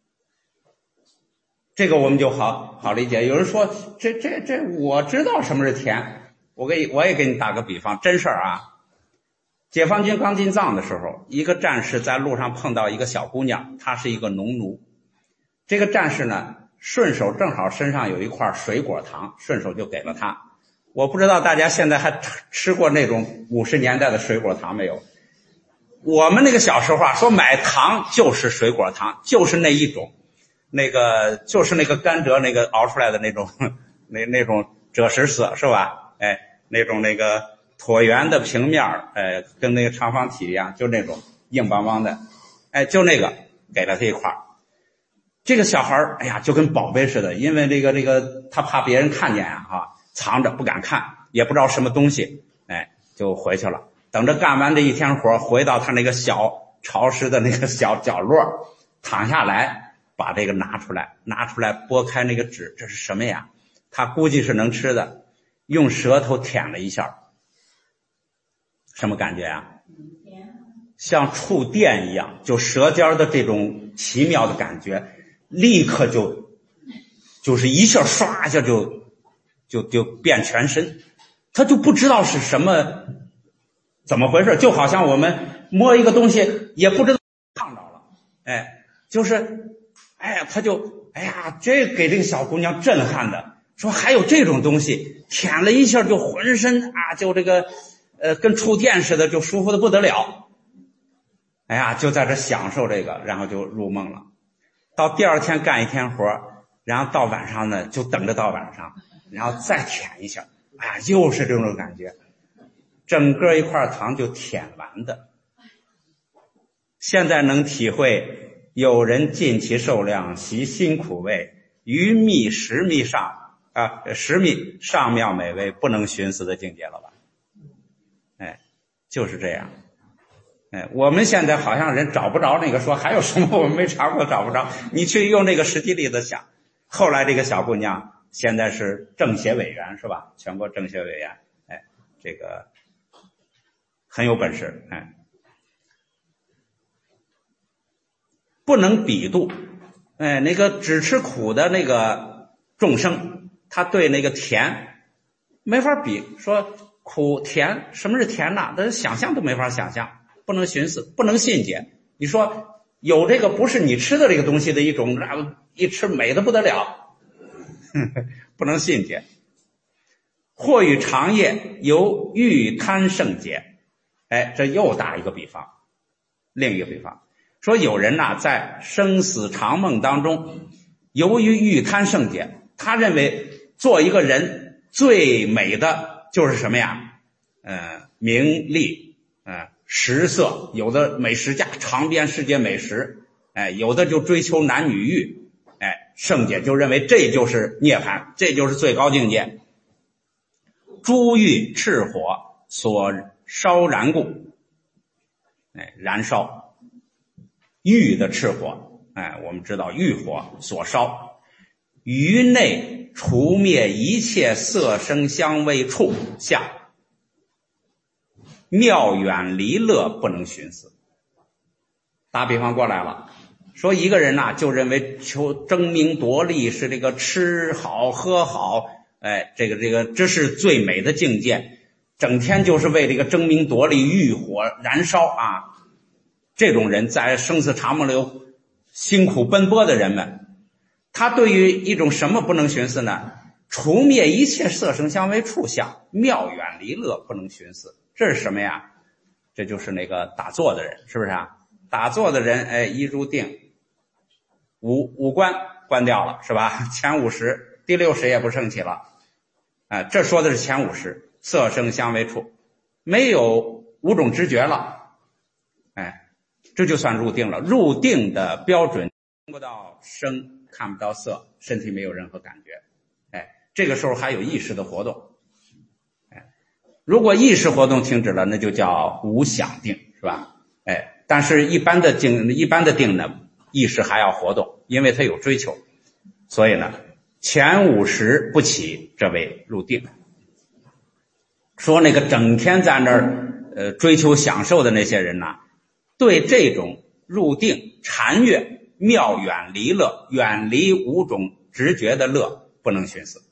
这个我们就好好理解。有人说这这这我知道什么是甜，我给我也给你打个比方，真事儿啊。解放军刚进藏的时候，一个战士在路上碰到一个小姑娘，她是一个农奴。这个战士呢，顺手正好身上有一块水果糖，顺手就给了她。我不知道大家现在还吃过那种五十年代的水果糖没有？我们那个小时候啊，说买糖就是水果糖，就是那一种。那个就是那个甘蔗那个熬出来的那种那那种赭石色是吧？哎，那种那个椭圆的平面，哎，跟那个长方体一样，就那种硬邦邦的，哎，就那个给了他一块。这个小孩哎呀，就跟宝贝似的，因为这个这个他怕别人看见啊，哈，藏着不敢看，也不知道什么东西，哎，就回去了。等着干完这一天活，回到他那个小潮湿的那个小角落，躺下来。把这个拿出来，拿出来拨开那个纸，这是什么呀？他估计是能吃的，用舌头舔了一下，什么感觉啊？像触电一样，就舌尖的这种奇妙的感觉，立刻就就是一下唰一下就就就变全身，他就不知道是什么怎么回事，就好像我们摸一个东西也不知道烫着了，哎，就是哎呀，他就哎呀，这给这个小姑娘震撼的，说还有这种东西，舔了一下就浑身啊，就这个呃跟触电似的，就舒服的不得了。哎呀，就在这享受这个，然后就入梦了。到第二天干一天活，然后到晚上呢，就等着到晚上，然后再舔一下，哎呀，又是这种感觉，整个一块糖就舔完的。现在能体会。有人尽其受量，习辛苦味，于蜜食蜜上啊，食蜜上妙美味，不能寻思的境界了吧？哎，就是这样。哎，我们现在好像人找不着那个说还有什么我们没尝过找不着，你去用这个实际例子想。后来这个小姑娘现在是政协委员是吧？全国政协委员，哎，这个很有本事，哎。不能比度，哎，那个只吃苦的那个众生，他对那个甜没法比，说苦甜什么是甜呐？他想象都没法想象，不能寻思，不能信解。你说有这个不是你吃的这个东西的一种，然后一吃美的不得了，呵呵，不能信解。或与长夜由欲贪胜解，哎，这又打一个比方，另一个比方。说有人呐、啊，在生死长梦当中，由于欲贪胜解，他认为做一个人最美的就是什么呀？呃，名利，呃，食色，有的美食家尝遍世界美食，哎，有的就追求男女欲，哎，圣解就认为这就是涅槃，这就是最高境界。诸欲炽火所烧燃故，哎，燃烧。欲的炽火，哎，我们知道欲火所烧，于内除灭一切色声香味触相，妙远离乐不能寻思。打比方过来了，说一个人呐、啊，就认为求争名夺利是这个吃好喝好，哎，这个这个这是最美的境界，整天就是为这个争名夺利欲火燃烧啊。这种人在生死长梦里辛苦奔波的人们，他对于一种什么不能寻思呢？除灭一切色声香味触相，妙远离乐不能寻思。这是什么呀？这就是那个打坐的人，是不是啊？打坐的人，哎，一入定，五五官关掉了，是吧？前五十，第六十也不升起了。哎，这说的是前五十，色声香味触，没有五种知觉了。哎。这就算入定了。入定的标准，听不到声，看不到色，身体没有任何感觉。哎， 这个时候还有意识的活动。哎，如果意识活动停止了，那就叫无想定，是吧？哎，但是一般的定一般的定呢，意识还要活动，因为它有追求，所以呢，前五十不起，这为入定。说那个整天在那儿呃追求享受的那些人呐，对这种入定禅悦妙远离乐，远离五种直觉的乐不能寻思。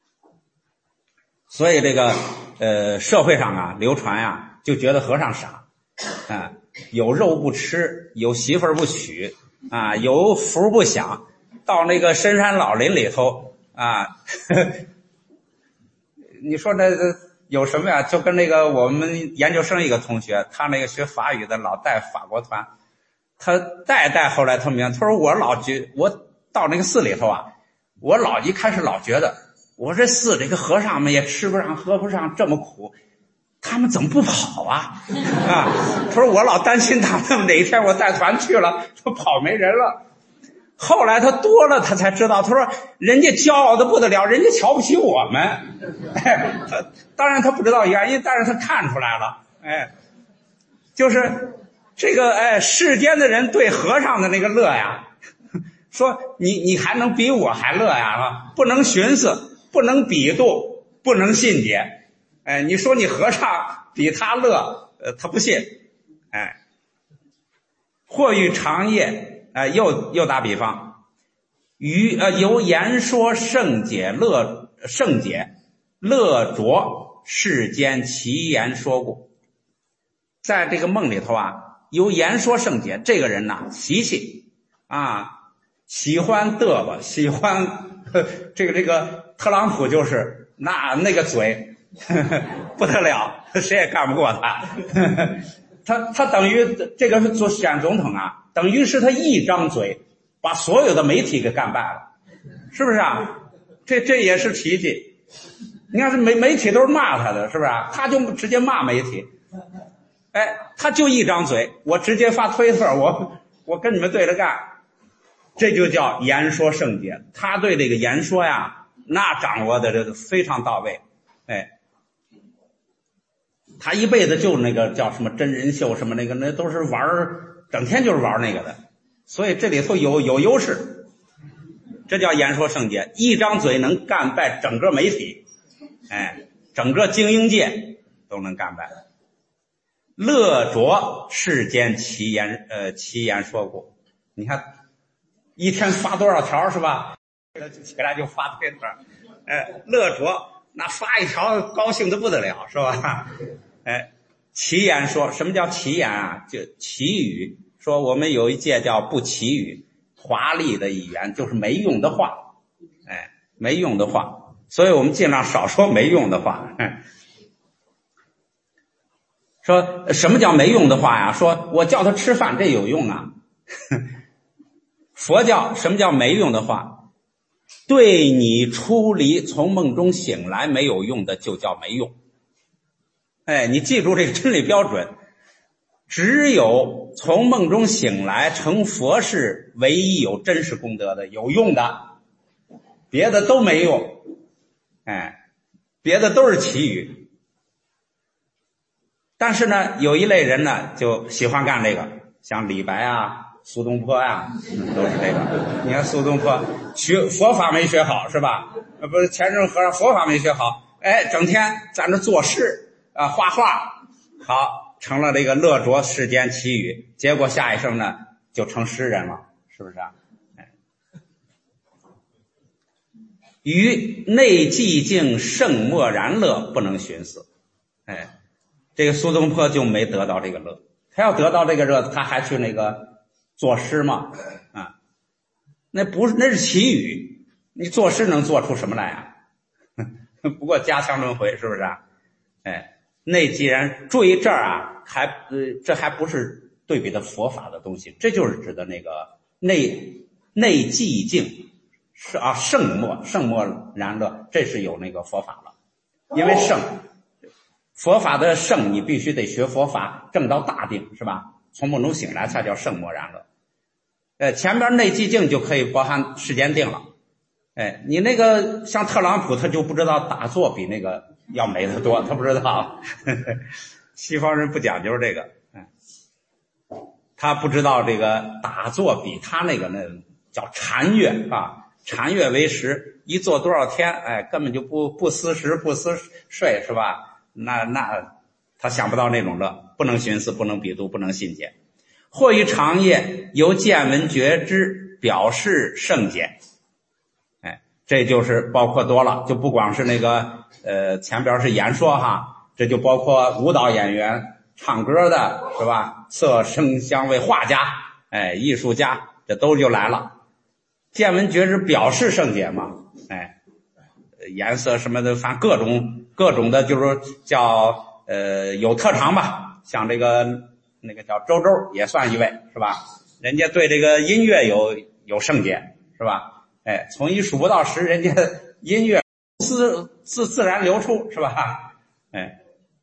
所以这个呃社会上啊流传啊，就觉得和尚傻啊，有肉不吃，有媳妇儿不娶啊，有福不享，到那个深山老林里头啊呵呵，你说这有什么呀？就跟那个我们研究生一个同学，他那个学法语的老带法国团，他带带后来他明白，他说我老觉我到那个寺里头啊，我老一开始老觉得我这寺这个和尚们也吃不上喝不上这么苦，他们怎么不跑啊？啊，他说我老担心他们哪一天我带团去了，说跑没人了。后来他多了，他才知道，他说人家骄傲的不得了，人家瞧不起我们。哎，他当然他不知道原因，但是他看出来了。哎，就是这个哎，世间的人对和尚的那个乐呀，说你你还能比我还乐呀？啊，不能寻思，不能比度，不能信解。哎，你说你和尚比他乐，呃，他不信。哎，或欲长夜。呃，又又打比方，于呃由言说圣解乐圣解乐着世间其言说故，在这个梦里头啊，由言说圣解，这个人呐，习气啊，喜欢嘚吧，喜欢呵这个这个特朗普就是那那个嘴呵呵不得了，谁也干不过他。呵呵他他等于这个是做选总统啊，等于是他一张嘴把所有的媒体给干败了，是不是啊？这这也是奇迹。你看这媒媒体都是骂他的，是不是啊？他就直接骂媒体。哎，他就一张嘴，我直接发推特，我我跟你们对着干，这就叫言说圣解。他对这个言说呀，那掌握的这个非常到位。哎。他一辈子就那个叫什么真人秀什么那个，那都是玩整天就是玩那个的，所以这里头有有优势，这叫言说圣解，一张嘴能干败整个媒体，哎，整个精英界都能干败。乐着世间其言呃其言说故，你看一天发多少条是吧？起来就发推特，哎，乐着那发一条高兴的不得了是吧？哎，奇言说，什么叫奇言啊？就奇语，说我们有一届叫不奇语，华丽的语言就是没用的话，哎，没用的话，所以我们尽量少说没用的话。哎，说什么叫没用的话呀？说我叫他吃饭，这有用啊。佛教什么叫没用的话？对你出离从梦中醒来没有用的就叫没用。哎，你记住这个真理标准，只有从梦中醒来成佛是唯一有真实功德的有用的，别的都没用。哎，别的都是奇语。但是呢，有一类人呢就喜欢干这个，像李白啊、苏东坡呀、啊，都是这个。你看苏东坡学佛法没学好是吧？呃，不是前阵和尚佛法没学好，哎，整天在那作诗。啊，画画好成了这个乐着世间奇语，结果下一生呢就成诗人了，是不是啊？哎，于内寂静圣默然乐不能寻思。哎，这个苏东坡就没得到这个乐，他要得到这个乐，他还去那个作诗吗？啊，那不是，那是奇语，你作诗能做出什么来啊？不过家乡轮回，是不是啊？哎。那既然注意这儿啊，还呃，这还不是对比的佛法的东西，这就是指的那个内内寂静是啊，圣默圣默然乐，这是有那个佛法了。因为圣佛法的圣，你必须得学佛法，证到大定是吧？从梦中醒来才叫圣默然乐。呃，前边内寂静就可以包含世间定了， 哎，你那个像特朗普，他就不知道打坐比那个要美得多，他不知道。西方人不讲究这个，哎，他不知道这个打坐比他那个那叫禅悦啊，禅悦为食，一坐多少天，哎，根本就不不思食不思睡，是吧？那那他想不到那种乐，不能寻思，不能比度，不能信解。或于长夜，由见闻觉知表示圣解。哎，这就是包括多了，就不光是那个呃前边是演说哈，这就包括舞蹈演员、唱歌的是吧？色声香味画家，哎，艺术家，这都就来了。见闻觉知表示圣解嘛，哎，颜色什么的，反正各种各种的，就是叫呃有特长吧。像这个那个叫周周也算一位是吧？人家对这个音乐有有圣解是吧？哎，从一数不到十，人家音乐自自自然流出是吧？哎，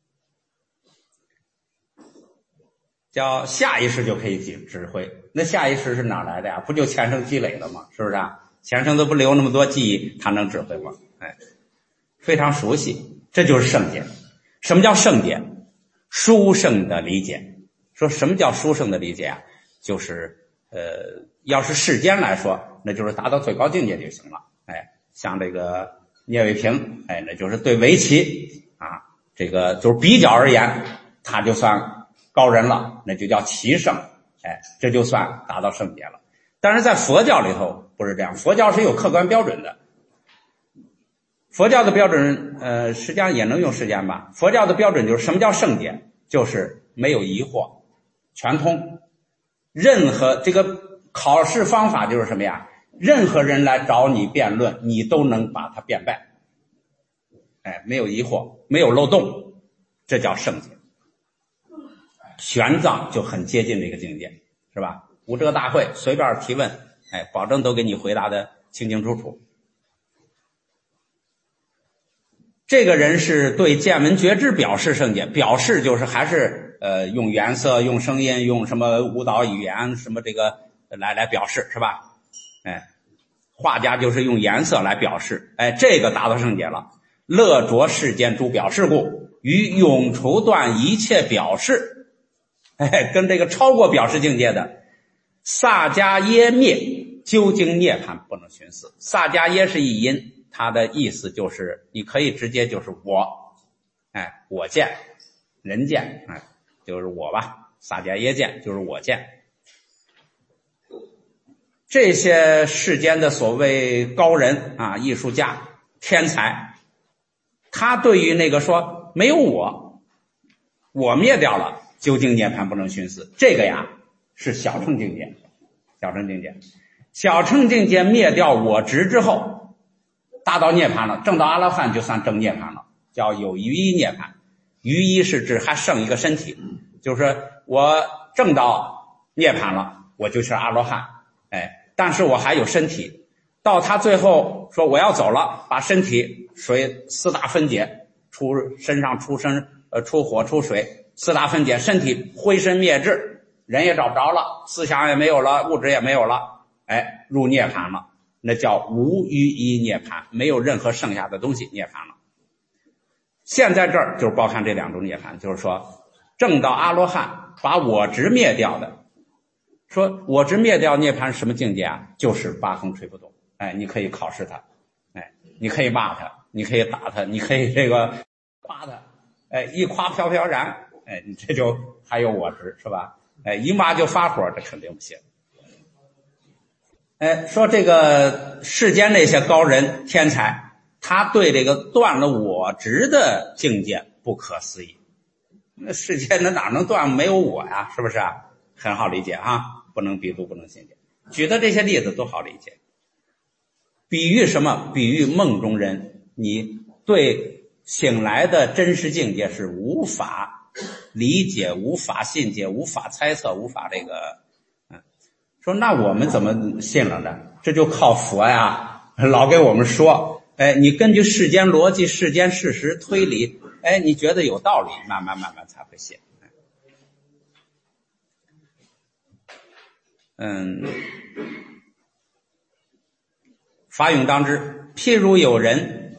叫下意识就可以指挥。那下意识是哪来的呀？不就前生积累的吗？是不是啊？前生都不留那么多记忆，他能指挥吗？哎，非常熟悉，这就是圣解。什么叫圣解？殊胜的理解。说什么叫殊胜的理解啊？就是呃，要是世间来说，那就是达到最高境界就行了。哎，像这个聂卫平，哎，那就是对围棋啊，这个就是比较而言，他就算高人了，那就叫棋圣。哎，这就算达到圣解了。但是在佛教里头不是这样，佛教是有客观标准的。佛教的标准，呃，实际上也能用世间吧。佛教的标准就是什么叫圣解？就是没有疑惑，全通。任何这个考试方法就是什么呀？任何人来找你辩论，你都能把他辩败。哎，没有疑惑，没有漏洞，这叫圣解。玄奘就很接近这个境界，是吧？无遮大会，随便提问，哎，保证都给你回答的清清楚楚。这个人是对见闻觉知表示圣解，表示就是还是呃用颜色、用声音、用什么舞蹈语言什么这个来来表示，是吧？哎，画家就是用颜色来表示，哎，这个达到圣解了。乐着世间诸表示故，于永除断一切表示，哎，跟这个超过表示境界的萨迦耶灭，究竟涅槃不能寻思。萨迦耶是一音。他的意思就是，你可以直接就是我，哎，我见，人见，哎，就是我吧，萨迦耶见就是我见。这些世间的所谓高人啊，艺术家、天才，他对于那个说没有我，我灭掉了，究竟涅槃不能寻思，这个呀是小乘境界，小乘境界，小乘境界灭掉我执之后。达到涅槃了，证到阿罗汉就算证涅槃了，叫有余一涅槃。余一是指还剩一个身体，就是我证到涅槃了，我就是阿罗汉，哎，但是我还有身体。到他最后说我要走了，把身体水四大分解，出身上出身呃出火出水，四大分解，身体灰身灭质，人也找不着了，思想也没有了，物质也没有了，哎，入涅槃了。那叫无余一涅槃，没有任何剩下的东西涅槃了。现在这儿就是包含这两种涅槃，就是说证到阿罗汉把我执灭掉的，说我执灭掉涅槃是什么境界啊？就是八风吹不动。哎，你可以考试他，哎，你可以骂他，你可以打他，你可以这个夸他，哎，一夸飘飘然，哎，你这就还有我执是吧？哎，一骂就发火，这肯定不行。哎，说这个世间那些高人天才，他对这个断了我执的境界不可思议。那世间那哪能断没有我呀？是不是啊？很好理解啊，不能比度，不能信解。举的这些例子都好理解。比喻什么？比喻梦中人，你对醒来的真实境界是无法理解、无法信解、无法猜测、无法这个。说那我们怎么信了呢？这就靠佛呀，老给我们说，哎，你根据世间逻辑、世间事实推理，哎，你觉得有道理，慢慢慢慢才会信。嗯， 法永当知，譬如有人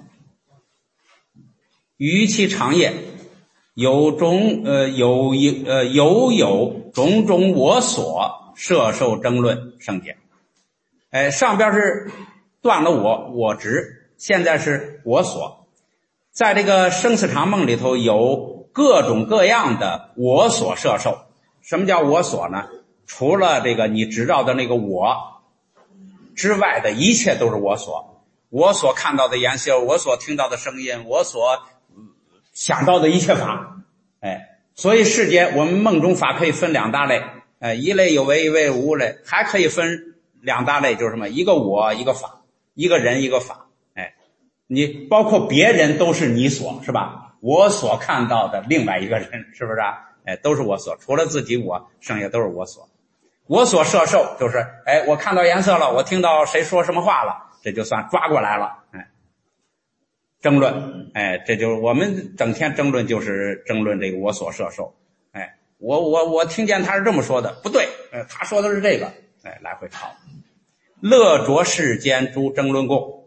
于其长夜，有种呃有呃有有种种我所摄受争论生解。哎，上边是断了我我执，现在是我所。在这个生死常梦里头有各种各样的我所摄受。什么叫我所呢？除了这个你知道的那个我之外的一切都是我所。我所看到的颜色，我所听到的声音，我所想到的一切法。哎，所以世间我们梦中法可以分两大类，哎，一类有为，一类无类，还可以分两大类，就是什么？一个我，一个法，一个人，一个法。哎，你包括别人都是你所，是吧？我所看到的另外一个人，是不是啊？哎，都是我所，除了自己我，剩下都是我所。我所摄受就是，哎，我看到颜色了，我听到谁说什么话了，这就算抓过来了。哎，争论，哎，这就是我们整天争论，就是争论这个我所摄受。哎，我我我听见他是这么说的，不对，呃，他说的是这个，哎，来回吵。乐着世间诸争论共，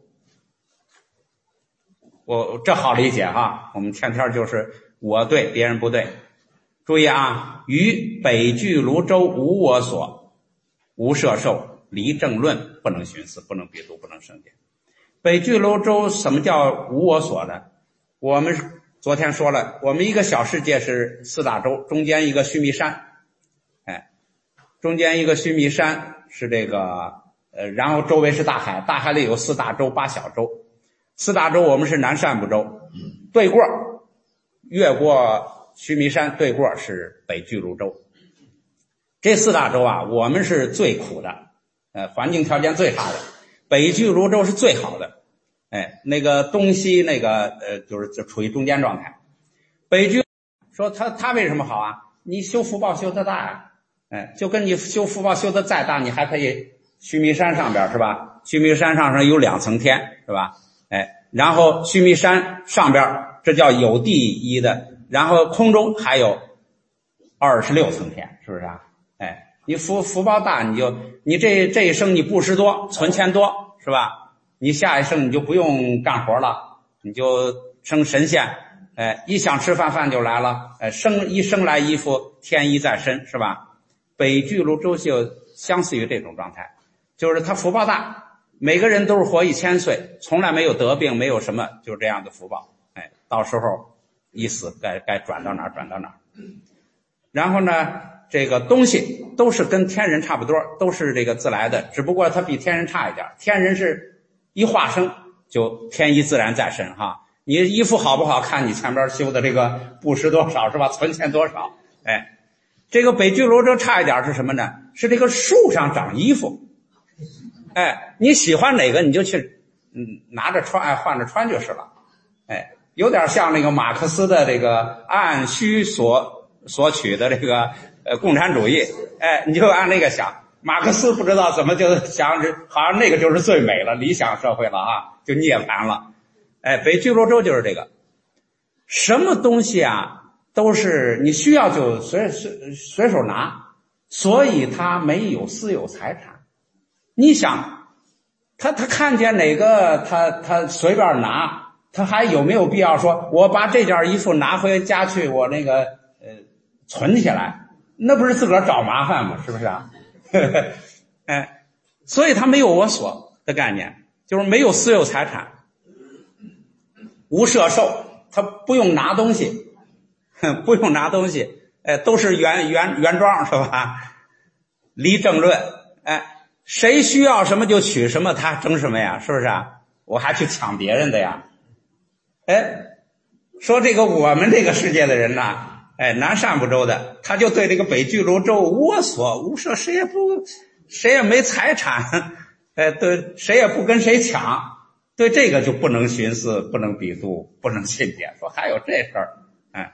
我这好理解哈，我们天天就是我对，别人不对。注意啊，于北俱泸州无我所，无摄受，离正论，不能寻思，不能比度，不能生解。北俱泸州什么叫无我所呢？我们昨天说了，我们一个小世界是四大洲，中间一个须弥山，哎，中间一个须弥山是这个呃，然后周围是大海，大海里有四大洲八小洲。四大洲我们是南赡部洲，对过越过须弥山对过是北俱泸州。这四大洲啊，我们是最苦的，呃，环境条件最差的。北俱泸州是最好的，哎，那个东西那个呃，就是就处于中间状态。北俱说他他为什么好啊？你修福报修得大呀，哎，就跟你修福报修得再大，你还可以须弥山上边是吧？须弥山上上有两层天是吧？哎，然后须弥山上边这叫有第一的，然后空中还有二十六层天，是不是啊？哎，你福福报大，你就你这这一生你布施多，存钱多，是吧？你下一生你就不用干活了，你就升神仙，哎，一想吃饭饭就来了，哎，生一生来衣服，天衣在身，是吧？北俱泸州就相似于这种状态，就是他福报大，每个人都是活一千岁，从来没有得病，没有什么，就是这样的福报，哎，到时候一死该该转到哪儿转到哪儿。然后呢，这个东西都是跟天人差不多，都是这个自来的，只不过它比天人差一点。天人是一化生就天衣自然在身哈，你衣服好不好看，你前边修的这个布施多少是吧？存钱多少？哎，这个北俱泸州差一点是什么呢？是这个树上长衣服。哎，你喜欢哪个你就去嗯拿着穿，哎换着穿就是了。哎，有点像那个马克思的这个按需所所取的这个呃共产主义，哎，你就按那个想。马克思不知道怎么就想着好像那个就是最美了，理想社会了啊，就涅槃了。哎，北俱泸州就是这个，什么东西啊都是你需要就随随随手拿，所以他没有私有财产。你想，他他看见哪个他他随便拿，他还有没有必要说我把这件衣服拿回家去，我那个呃存起来，那不是自个儿找麻烦吗？是不是啊？哎，所以他没有我所的概念，就是没有私有财产，无摄受，他不用拿东西，不用拿东西，哎，都是原原原装是吧？离正论，哎。谁需要什么就取什么，他争什么呀？是不是啊？我还去抢别人的呀？哎，说这个我们这个世界的人呐，哎，南赡部洲的，他就对这个北俱泸州无我所无摄，谁也不，谁也没财产，哎，对，谁也不跟谁抢，对这个就不能寻思，不能比度，不能信解。说还有这事儿，哎，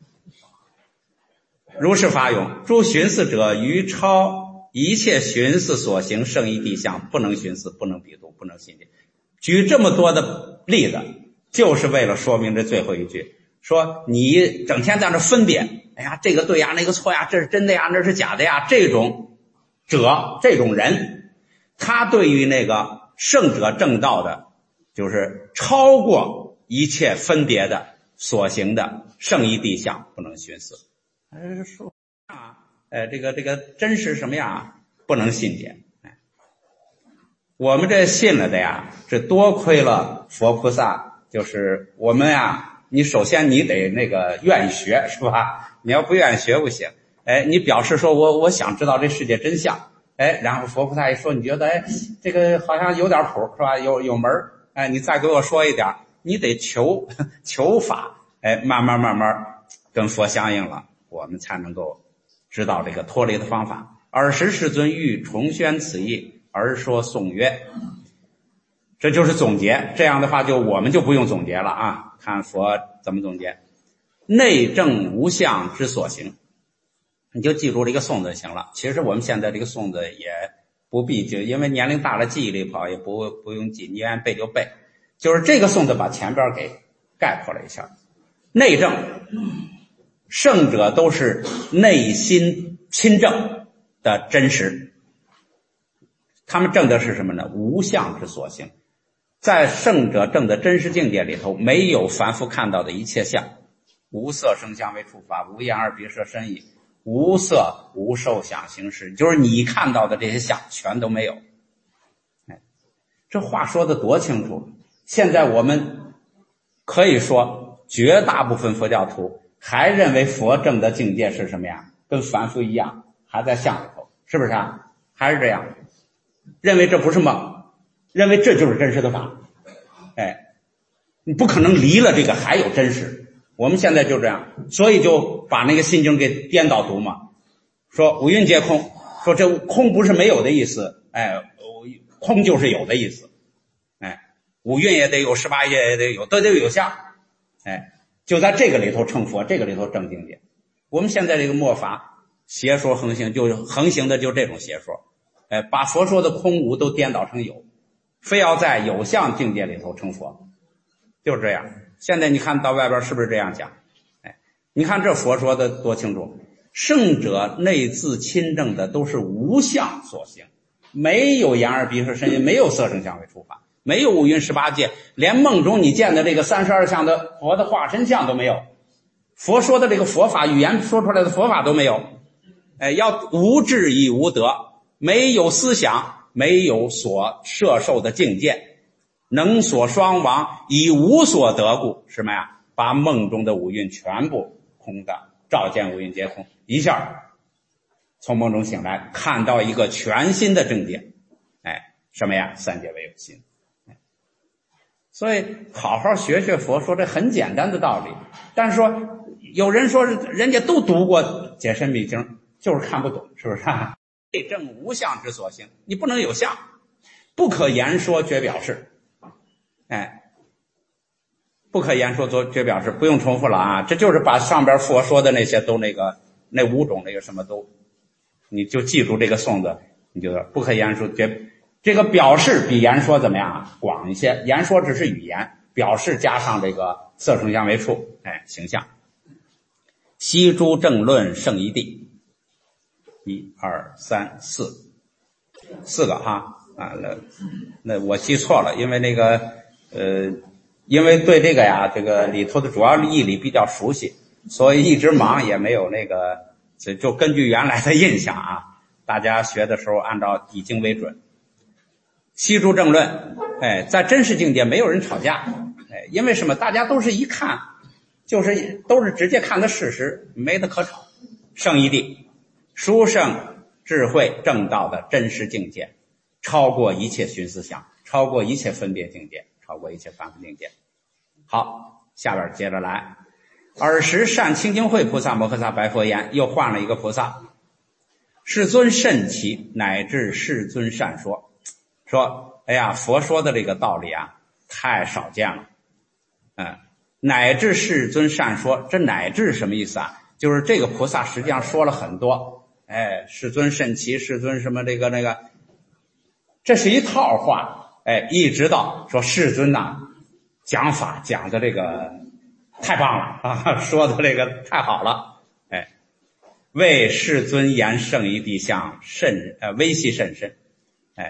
如是法永，诸寻思者于超。一切寻思所行圣义谛相，不能寻思，不能比度，不能信解。举这么多的例子，就是为了说明这最后一句，说你整天在那分辨，哎呀，这个对呀，那个错呀，这是真的呀，那是假的呀，这种者，这种人，他对于那个圣者正道的，就是超过一切分别的所行的圣义谛象，不能徇私。呃，说啊，呃，这个这个真实什么样啊，不能信解。哎，我们这信了的呀，这多亏了佛菩萨，就是我们呀，你首先你得那个愿意学，是吧？你要不愿意学不行。哎，你表示说我我想知道这世界真相，哎，然后佛菩萨一说，你觉得哎这个好像有点谱，是吧？有有门儿，哎，你再给我说一点，你得求求法，哎，慢慢慢慢跟佛相应了，我们才能够知道这个脱离的方法。尔时世尊欲重宣此义，而说颂曰，这就是总结。这样的话就我们就不用总结了啊，看佛怎么总结。内证无相之所行，你就记住这个颂字就行了。其实我们现在这个颂字也不必就，因为年龄大了记忆力不好，也不不用记，你愿意背就背。就是这个颂字把前边给概括了一下。内证，圣者都是内心亲证的真实，他们证的是什么呢？无相之所行。在圣者证的真实境界里头，没有凡夫看到的一切相，无色声香味触法，无眼耳鼻舌身意，无色无受想行识，就是你看到的这些相全都没有。哎，这话说的多清楚。现在我们可以说绝大部分佛教徒还认为佛证的境界是什么呀？跟凡夫一样，还在相里头，是不是啊？还是这样，认为这不是梦，认为这就是真实的法。哎，你不可能离了这个还有真实。我们现在就这样，所以就把那个心经给颠倒读嘛，说五蕴皆空，说这空不是没有的意思，哎，空就是有的意思。哎，五蕴也得有，十八业也得有，都得有相。哎，就在这个里头成佛，这个里头正境界。我们现在这个末法邪说横行，就横行的就这种邪说，哎，把佛说的空无都颠倒成有，非要在有相境界里头成佛，就是这样。现在你看到外边是不是这样讲？哎，你看这佛说的多清楚，圣者内自亲证的都是无相所行，没有眼耳鼻舌身意，没有色声香味触法，没有五蕴十八界，连梦中你见的这个三十二相的佛的化身相都没有，佛说的这个佛法语言说出来的佛法都没有。哎，要无智亦无德，没有思想，没有所摄受的境界，能所双亡，以无所得故，什么呀？把梦中的五蕴全部空的，照见五蕴皆空，一下从梦中醒来，看到一个全新的境界。哎，什么呀？三界唯有心。哎，所以好好学学佛说这很简单的道理。但是说有人说人家都读过解深密经，就是看不懂，是不是啊？内证无相之所行，你不能有相，不可言说绝表示。哎，不可言说绝表示，不用重复了啊！这就是把上边佛说的那些都那个那五种那个什么都，你就记住这个颂字，你就不可言说绝。这个表示比言说怎么样啊？广一些，言说只是语言，表示加上这个色声香味触，哎，形象。悉诸正论圣义谛，一二三四，四个哈啊，那那我记错了，因为那个呃，因为对这个呀，这个里头的主要义理比较熟悉，所以一直忙也没有那个，就就根据原来的印象啊，大家学的时候按照以经为准。悉诸正论，哎，在真实境界没有人吵架，哎，因为什么？大家都是一看，就是都是直接看的事实，没得可吵。圣义谛，殊胜智慧正道的真实境界，超过一切寻思想，超过一切分别境界，超过一切凡夫境界。好，下边接着来。尔时善清净慧菩萨摩诃萨白佛言，又换了一个菩萨，世尊甚奇，乃至世尊善说。说哎呀，佛说的这个道理啊太少见了。嗯，乃至世尊善说，这乃至什么意思啊？就是这个菩萨实际上说了很多，哎，世尊甚奇，世尊什么这个那个，这是一套话。哎，一直到说世尊呐、啊、讲法讲的这个太棒了啊，说的这个太好了。哎，为世尊言圣义谛相甚呃微细甚深。哎，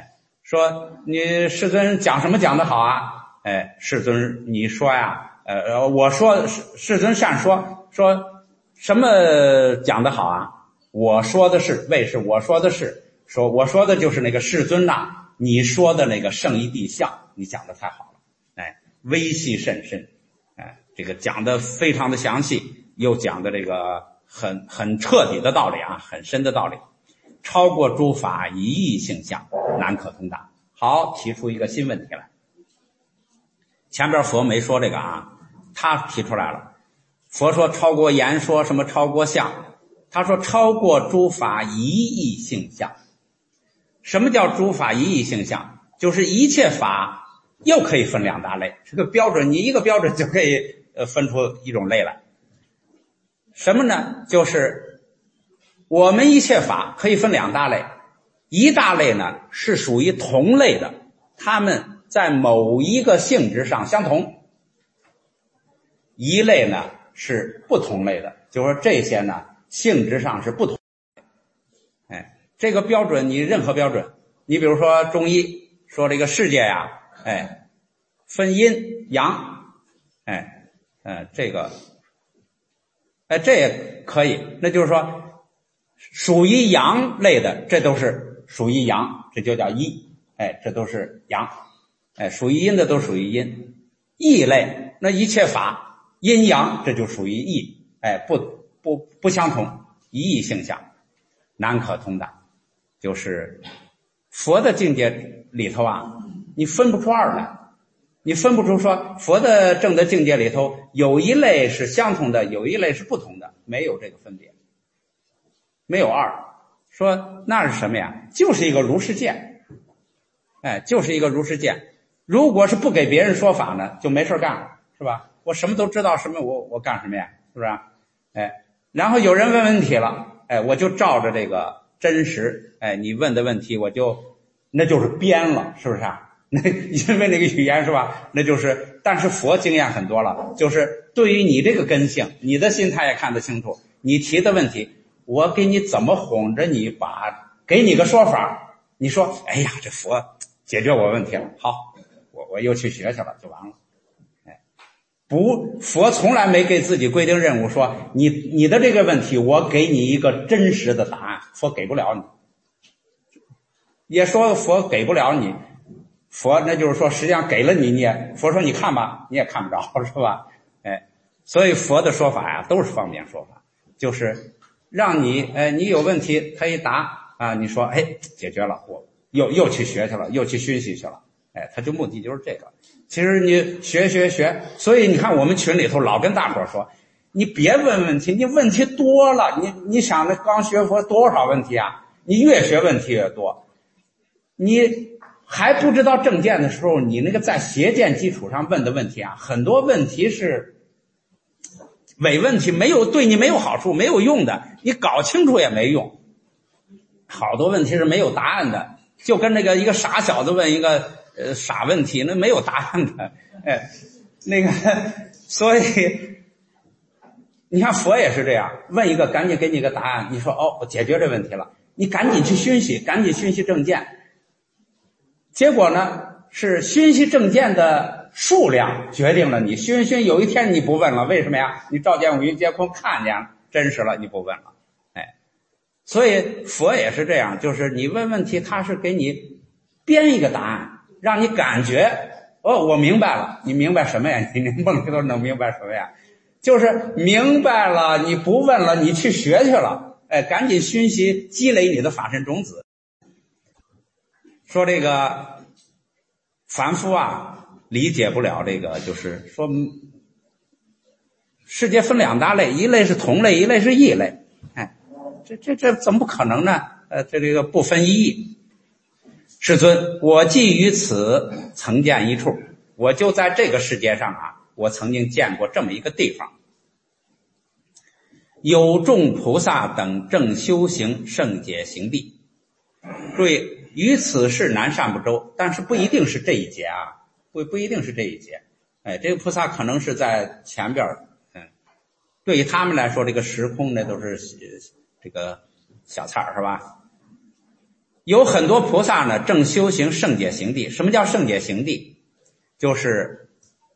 说你世尊讲什么讲得好啊？哎，世尊你说呀，呃，我说世尊善说，说什么讲得好啊？我说的是谓是我说的是，说我说的就是那个世尊呐，你说的那个圣义谛相，你讲得太好了，哎，微细甚深，哎，这个讲得非常的详细，又讲的这个很很彻底的道理啊，很深的道理，超过诸法一义性相，难可通达。好，提出一个新问题来。前边佛没说这个啊，他提出来了。佛说超过言说什么超过相，他说超过诸法一义性相。什么叫诸法一义性相？就是一切法又可以分两大类，这个标准你一个标准就可以呃分出一种类来。什么呢？就是我们一切法可以分两大类，一大类呢是属于同类的，它们在某一个性质上相同，一类呢是不同类的，就是说这些呢性质上是不同。哎，这个标准你任何标准，你比如说中医说这个世界呀，哎，分阴阳，哎，呃，这个，哎，这也可以，那就是说属于阳类的，这都是属于阳，这就叫一，哎，这都是阳，哎，属于阴的都属于阴。异类，那一切法阴阳，这就属于异，哎，不不不相同，一异性相，难可通达。就是佛的境界里头啊，你分不出二来，你分不出说佛的正的境界里头有一类是相同的，有一类是不同的，没有这个分别，没有二。说那是什么呀？就是一个如是见，哎，就是一个如是见。如果是不给别人说法呢，就没事干了，是吧？我什么都知道，什么我我干什么呀？是不是？哎，然后有人问问题了，哎，我就照着这个真实，哎，你问的问题我就那就是编了，是不是啊？那因为那个语言是吧？那就是，但是佛经验很多了，就是对于你这个根性，你的心态也看得清楚，你提的问题，我给你怎么哄着你，把给你个说法，你说，哎呀，这佛解决我问题了，好。我我又去学去了，就完了。哎，不，佛从来没给自己规定任务，说你你的这个问题，我给你一个真实的答案，佛给不了你。也说佛给不了你，佛那就是说，实际上给了你，你也佛说你看吧，你也看不着，是吧？哎，所以佛的说法呀，都是方便说法，就是让你，哎，你有问题他一答啊，你说，哎，解决了，我又又去学去了，又去熏习去了。哎，他就目的就是这个。其实你学学学，所以你看我们群里头老跟大伙说，你别问问题，你问题多了，你你想那刚学佛多少问题啊？你越学问题越多，你还不知道正见的时候，你那个在邪见基础上问的问题啊，很多问题是伪问题，没有对你没有好处，没有用的，你搞清楚也没用。好多问题是没有答案的，就跟那个一个傻小子问一个呃，傻问题，那没有答案的，哎，那个，所以你看佛也是这样，问一个赶紧给你个答案，你说哦，我解决这问题了，你赶紧去熏习，赶紧熏习正见。结果呢，是熏习正见的数量决定了你熏熏，有一天你不问了，为什么呀？你照见五蕴皆空，看见真实了，你不问了，哎，所以佛也是这样，就是你问问题，他是给你编一个答案。让你感觉哦，我明白了。你明白什么呀？你梦里头能明白什么呀？就是明白了，你不问了，你去学去了，哎，赶紧熏习积累你的法身种子。说这个凡夫啊，理解不了这个，就是说世界分两大类，一类是同类，一类是异类。哎，这这这怎么不可能呢？呃，这这个不分一异。世尊，我既于此曾见一处，我就在这个世界上啊，我曾经见过这么一个地方，有众菩萨等正修行圣解行地。注意，于此是南赡部洲，但是不一定是这一节啊，不不一定是这一节。哎，这个菩萨可能是在前边，嗯，对于他们来说，这个时空呢都是这个小菜儿，是吧？ 有很多菩萨呢正修行圣解行地。什么叫圣解行地？就是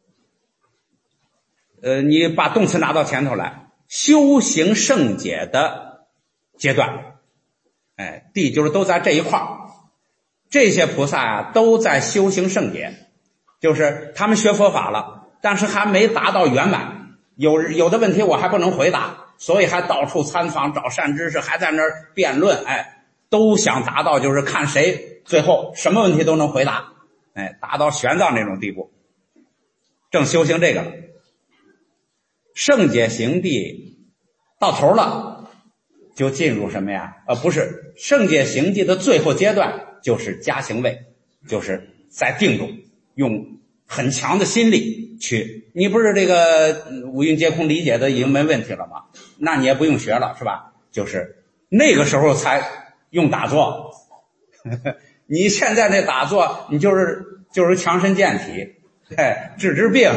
呃，你把动词拿到前头来，修行圣解的阶段，哎，地就是都在这一块儿。这些菩萨啊都在修行圣解，就是他们学佛法了，但是还没达到圆满，有有的问题我还不能回答，所以还到处参访找善知识，还在那儿辩论，哎，都想达到就是看谁最后什么问题都能回答，哎，达到玄奘那种地步，正修行这个了。圣解行地到头了，就进入什么呀？呃，不是，圣解行地的最后阶段就是加行位，就是在定中用很强的心力去。你不是这个五蕴皆空理解的已经没问题了吗？那你也不用学了，是吧？就是那个时候才用打坐。你现在那打坐，你就是就是强身健体，哎，治治病。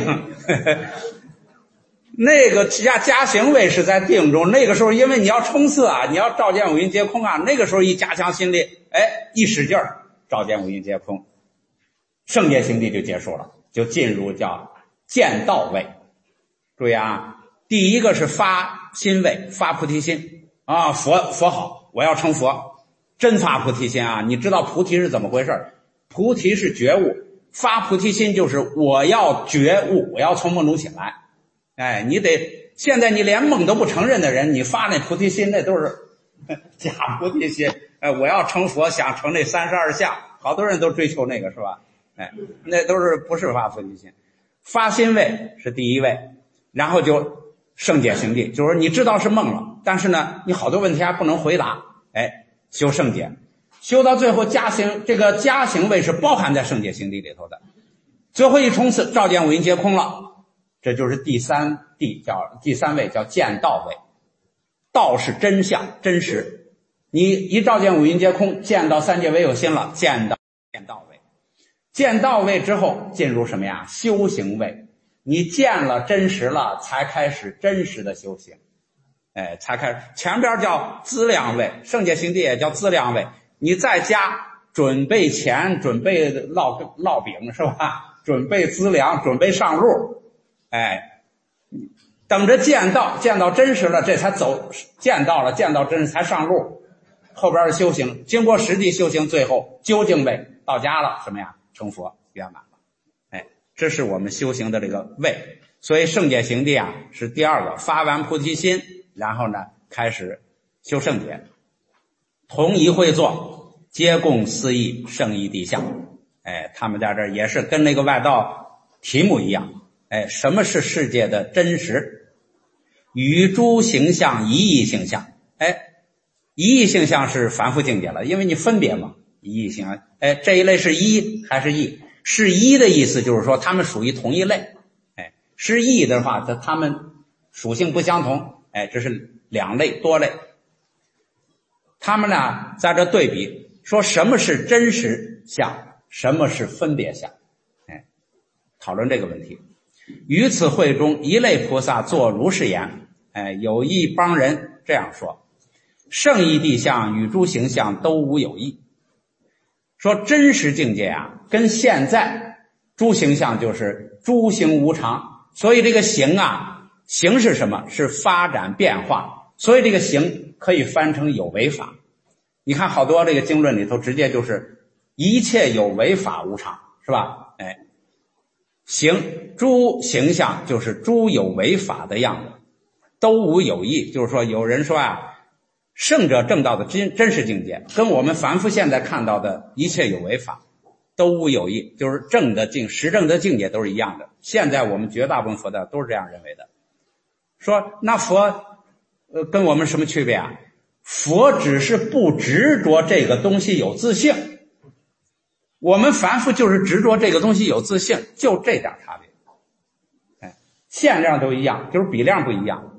那个加加行位是在定中，那个时候因为你要冲刺啊，你要照见五蕴皆空啊，那个时候一加强心力，哎，一使劲儿，照见五蕴皆空，圣解行地就结束了，就进入叫见道位。注意啊，第一个是发心位，发菩提心啊，佛佛好，我要成佛，真发菩提心啊！你知道菩提是怎么回事？菩提是觉悟，发菩提心就是我要觉悟，我要从梦中醒来。哎，你得现在你连梦都不承认的人，你发那菩提心那都是假菩提心。哎，我要成佛，想成那三十二相，好多人都追求那个，是吧？哎，那都是不是发菩提心。发心位是第一位，然后就圣解行地，就是你知道是梦了，但是呢你好多问题还不能回答，哎，修圣解，修到最后加行，这个加行位是包含在圣解行地里头的，最后一冲刺照见五蕴皆空了，这就是第三地，叫第三位叫见道位。道是真相真实，你一照见五蕴皆空，见到三界唯有心了，见到见道位。见道位之后进入什么呀？修行位。你见了真实了，才开始真实的修行，哎，才开始。前边叫资粮位，圣解行地也叫资粮位。你在家准备钱，准备烙烙饼，是吧？准备资粮，准备上路，哎，等着见到，见到真实了，这才走，见到了，见到真实才上路。后边的修行，经过实地修行，最后究竟位到家了，什么呀？成佛圆满了。哎，这是我们修行的这个位。所以圣解行地啊是第二个，发完菩提心，然后呢开始修圣解。同一会座，皆共思义圣义地相。哎，他们在这儿也是跟那个外道题目一样。哎，什么是世界的真实？与诸形象一义性相。哎，一义性相是凡夫境界了，因为你分别嘛，一义性。哎，这一类是一还是异？是一的意思就是说他们属于同一类。哎，是异的话，这他们属性不相同。哎，这是两类多类。他们呢在这对比，说什么是真实相，什么是分别相。哎，讨论这个问题。于此会中，一类菩萨作如是言。哎，有一帮人这样说：圣义地相与诸形象都无有异。说真实境界啊，跟现在诸形象就是诸行无常，所以这个行啊，行是什么？是发展变化，所以这个行可以翻成有为法。你看好多这个经论里头直接就是一切有为法无常，是吧？哎，行诸形象就是诸有为法的样子，都无有异。就是说有人说啊，圣者证道的真真实境界跟我们凡夫现在看到的一切有为法都无有异，就是正的境实证的境界都是一样的。现在我们绝大部分佛教都是这样认为的。说那佛呃跟我们什么区别啊？佛只是不执着这个东西有自性，我们凡夫就是执着这个东西有自性，就这点差别。哎，限量都一样，就是比量不一样。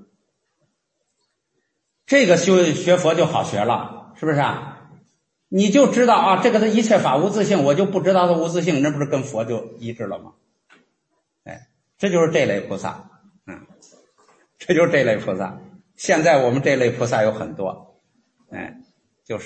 这个修学佛就好学了，是不是啊？你就知道啊，这个的一切法无自性，我就不知道它无自性，那不是跟佛就一致了吗？哎，这就是这类菩萨，嗯，这就是这类菩萨。现在我们这类菩萨有很多，哎，就是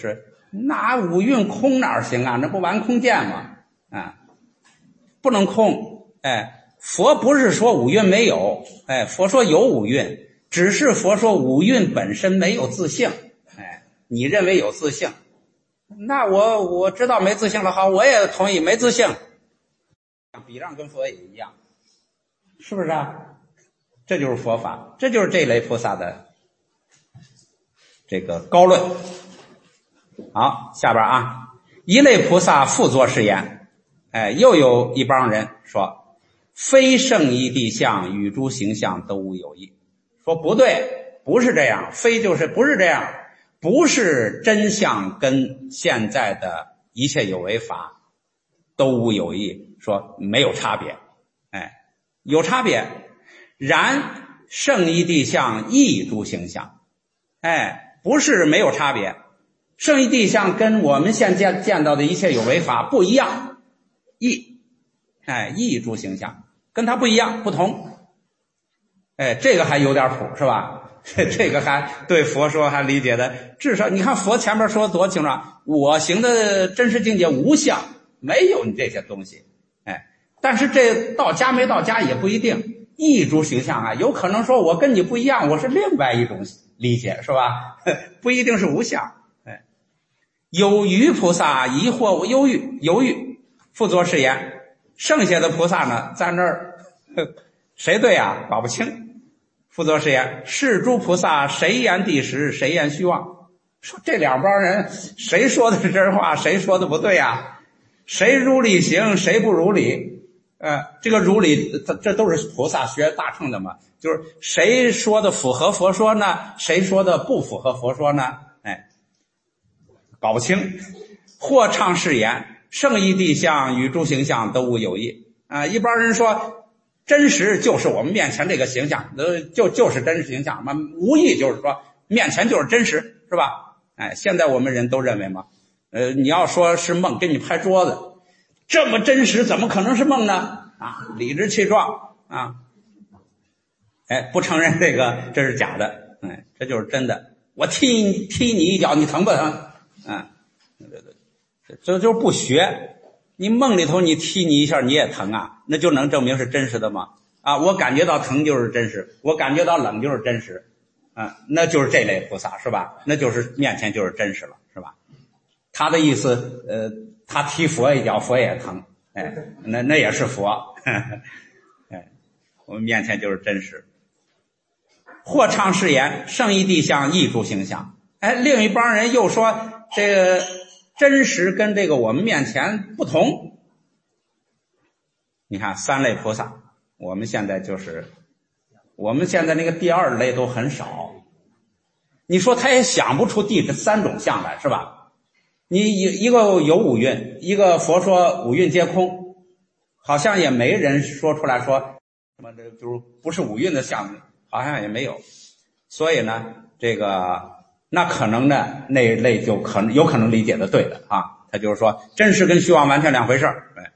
那五蕴空哪儿行啊？那不玩空见吗？啊，不能空。哎，佛不是说五蕴没有，哎，佛说有五蕴，只是佛说五蕴本身没有自性。哎，你认为有自性，那我我知道没自性了，好，我也同意没自性。比让跟佛也一样，是不是啊？这就是佛法，这就是这类菩萨的这个高论。好，下边啊，一类菩萨复作是言，哎，又有一帮人说，非圣义谛相与诸形象都无有异。说不对，不是这样，非就是不是这样，不是真相跟现在的一切有为法都无有异，说没有差别，哎，有差别。然圣义谛相异诸形象，哎，不是没有差别。圣义谛相跟我们现在见到的一切有为法不一样，异，哎，异诸形象，跟它不一样，不同。哎，这个还有点谱，是吧？这个还对佛说还理解的，至少你看佛前面说多清楚，我行的真实境界无相，没有你这些东西。哎，但是这到家没到家也不一定。异诸形象啊，有可能说我跟你不一样，我是另外一种理解，是吧？不一定是无相。哎，有余菩萨疑惑忧郁，犹豫复作是言，剩下的菩萨呢，在那儿谁对啊？搞不清。复作是言，是诸菩萨谁言谛实，谁言虚妄。说这两帮人谁说的是真话，谁说的不对啊？谁如理行，谁不如理？呃，这个如理，这这都是菩萨学大乘的嘛，就是谁说的符合佛说呢？谁说的不符合佛说呢？哎，搞不清。或唱是言，圣义谛相与诸形象都无有异。啊、呃，一般人说真实就是我们面前这个形象，呃，就就是真实形象嘛，无异就是说面前就是真实，是吧？哎，现在我们人都认为嘛，呃，你要说是梦，给你拍桌子。这么真实怎么可能是梦呢？啊，理直气壮啊！哎，不承认这个这是假的，哎，这就是真的。我踢踢你一脚，你疼不疼？啊，这就是不学。你梦里头你踢你一下你也疼啊，那就能证明是真实的吗？啊，我感觉到疼就是真实，我感觉到冷就是真实，啊，那就是这类菩萨，是吧？那就是面前就是真实了，是吧？他的意思，呃。他踢佛一脚，佛也疼，哎，那那也是佛，呵呵，哎，我们面前就是真实。或唱是言，圣义谛相异诸形象。哎，另一帮人又说这个真实跟这个我们面前不同。你看三类菩萨，我们现在就是我们现在那个第二类都很少。你说他也想不出第三种相来，是吧？你一个有五蕴，一个佛说五蕴皆空，好像也没人说出来说什么这就是不是五蕴的相，好像也没有。所以呢，这个那可能呢那一类就可能有可能理解的对的啊，他就是说真实跟虚妄完全两回事儿。哎，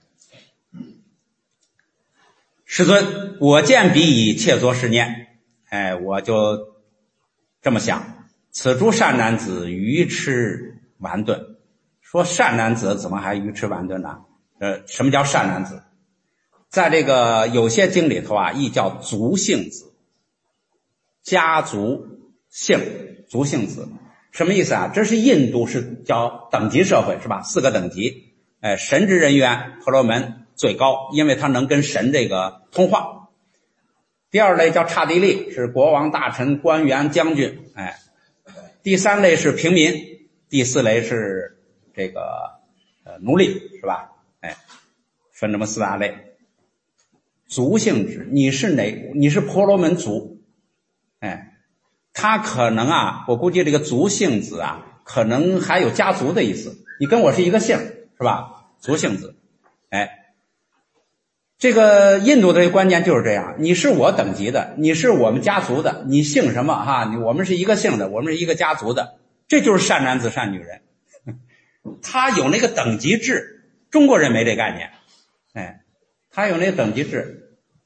世尊，我见彼以切作是念，哎，我就这么想，此诸善男子愚痴顽钝。说善男子怎么还愚痴顽钝呢？呃，什么叫善男子？在这个有些经里头啊，译叫族姓子，家族姓族姓子，什么意思啊？这是印度是叫等级社会，是吧？四个等级，哎，神职人员婆罗门最高，因为他能跟神这个通话。第二类叫刹帝利，是国王、大臣、官员、将军，哎。第三类是平民，第四类是这个呃奴隶，是吧？哎，分这么四大类。族姓制，你是哪？你是婆罗门族，哎，他可能啊，我估计这个族姓子啊，可能还有家族的意思。你跟我是一个姓，是吧？族姓子，哎，这个印度的观念就是这样，你是我等级的，你是我们家族的，你姓什么哈？我们是一个姓的，我们是一个家族的，这就是善男子善女人。他有那个等级制，中国人没这概念，哎，他有那个等级制。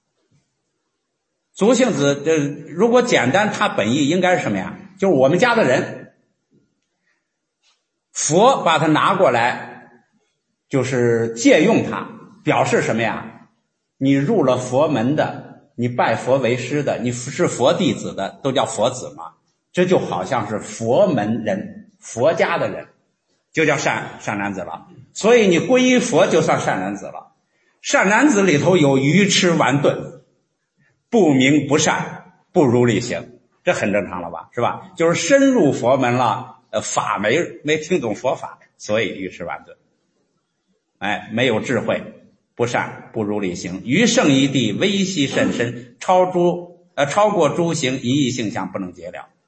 族姓子，呃，如果简单，他本意应该是什么呀？就是我们家的人。 佛把它拿过来，就是借用它，表示什么呀？你入了佛门的，你拜佛为师的，你是佛弟子的，都叫佛子嘛。这就好像是佛门人，佛家的人，就叫善善男子了。所以你皈依佛就算善男子了。善男子里头有愚痴顽钝，不明不善，不如理行，这很正常了吧，是吧？就是深入佛门了，呃，法没没听懂佛法，所以愚痴顽钝，哎，没有智慧，不善，不如理行，于圣一地微细甚深，超诸呃超过诸行，一意性相不能解了。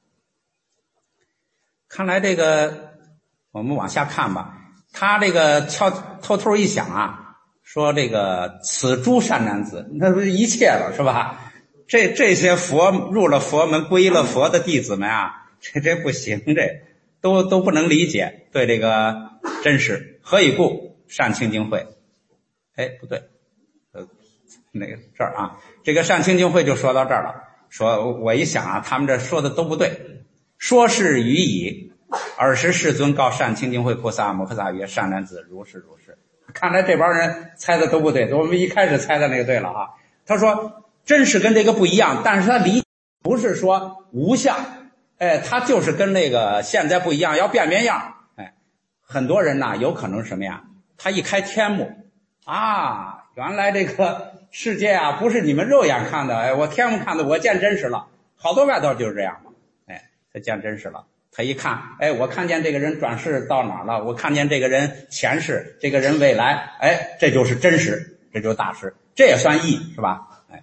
看来这个我们往下看吧，他这个悄偷偷一想啊，说这个此诸善男子，那不是一切了是吧？这这些佛入了佛门归了佛的弟子们啊，这这不行，这都都不能理解对这个真实。何以故？善清净会。哎，不对，呃，那个这儿啊，这个善清净会就说到这儿了。说我一想啊，他们这说的都不对。说是于矣，尔时世尊告善清净会菩萨摩诃萨曰：善男子，如是如是。看来这帮人猜的都不对，我们一开始猜的那个对了啊。他说真是跟这个不一样，但是他理不是说无相，哎，他就是跟那个现在不一样，要变变样。哎，很多人呐，有可能什么呀？他一开天目啊，原来这个世界啊，不是你们肉眼看的，哎，我天目看的，我见真实了。好多外道就是这样嘛，哎，他见真实了。他一看，哎，我看见这个人转世到哪儿了？我看见这个人前世，这个人未来，哎，这就是真实，这就是大师，这也算义，是吧？哎，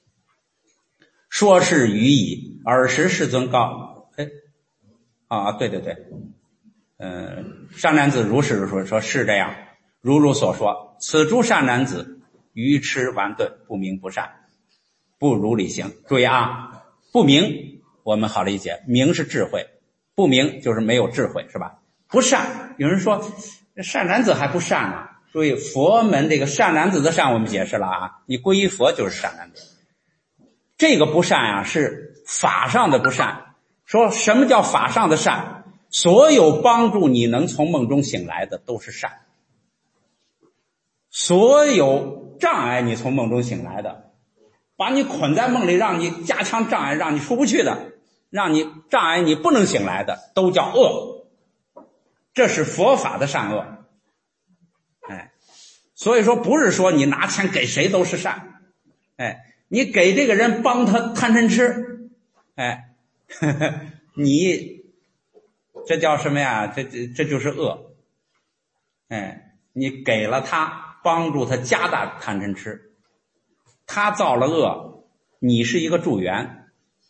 说是于矣，尔时世尊告，哎，啊，对对对，嗯、呃，善男子如是如是，说是这样，如如所说，此诸善男子愚痴顽钝，不明不善，不如理行。注意啊，不明我们好理解，明是智慧。不明就是没有智慧，是吧？不善，有人说善男子还不善呢。注意佛门这个善男子的善我们解释了啊，你皈依佛就是善男子。这个不善啊是法上的不善。说什么叫法上的善？所有帮助你能从梦中醒来的都是善，所有障碍你从梦中醒来的，把你捆在梦里让你加强障碍让你出不去的，让你障碍你不能醒来的，都叫恶。这是佛法的善恶。哎，所以说不是说你拿钱给谁都是善，哎，你给这个人帮他贪嗔痴，哎，呵呵，你这叫什么呀？这这这就是恶。哎，你给了他，帮助他加大贪嗔痴，他造了恶，你是一个助缘。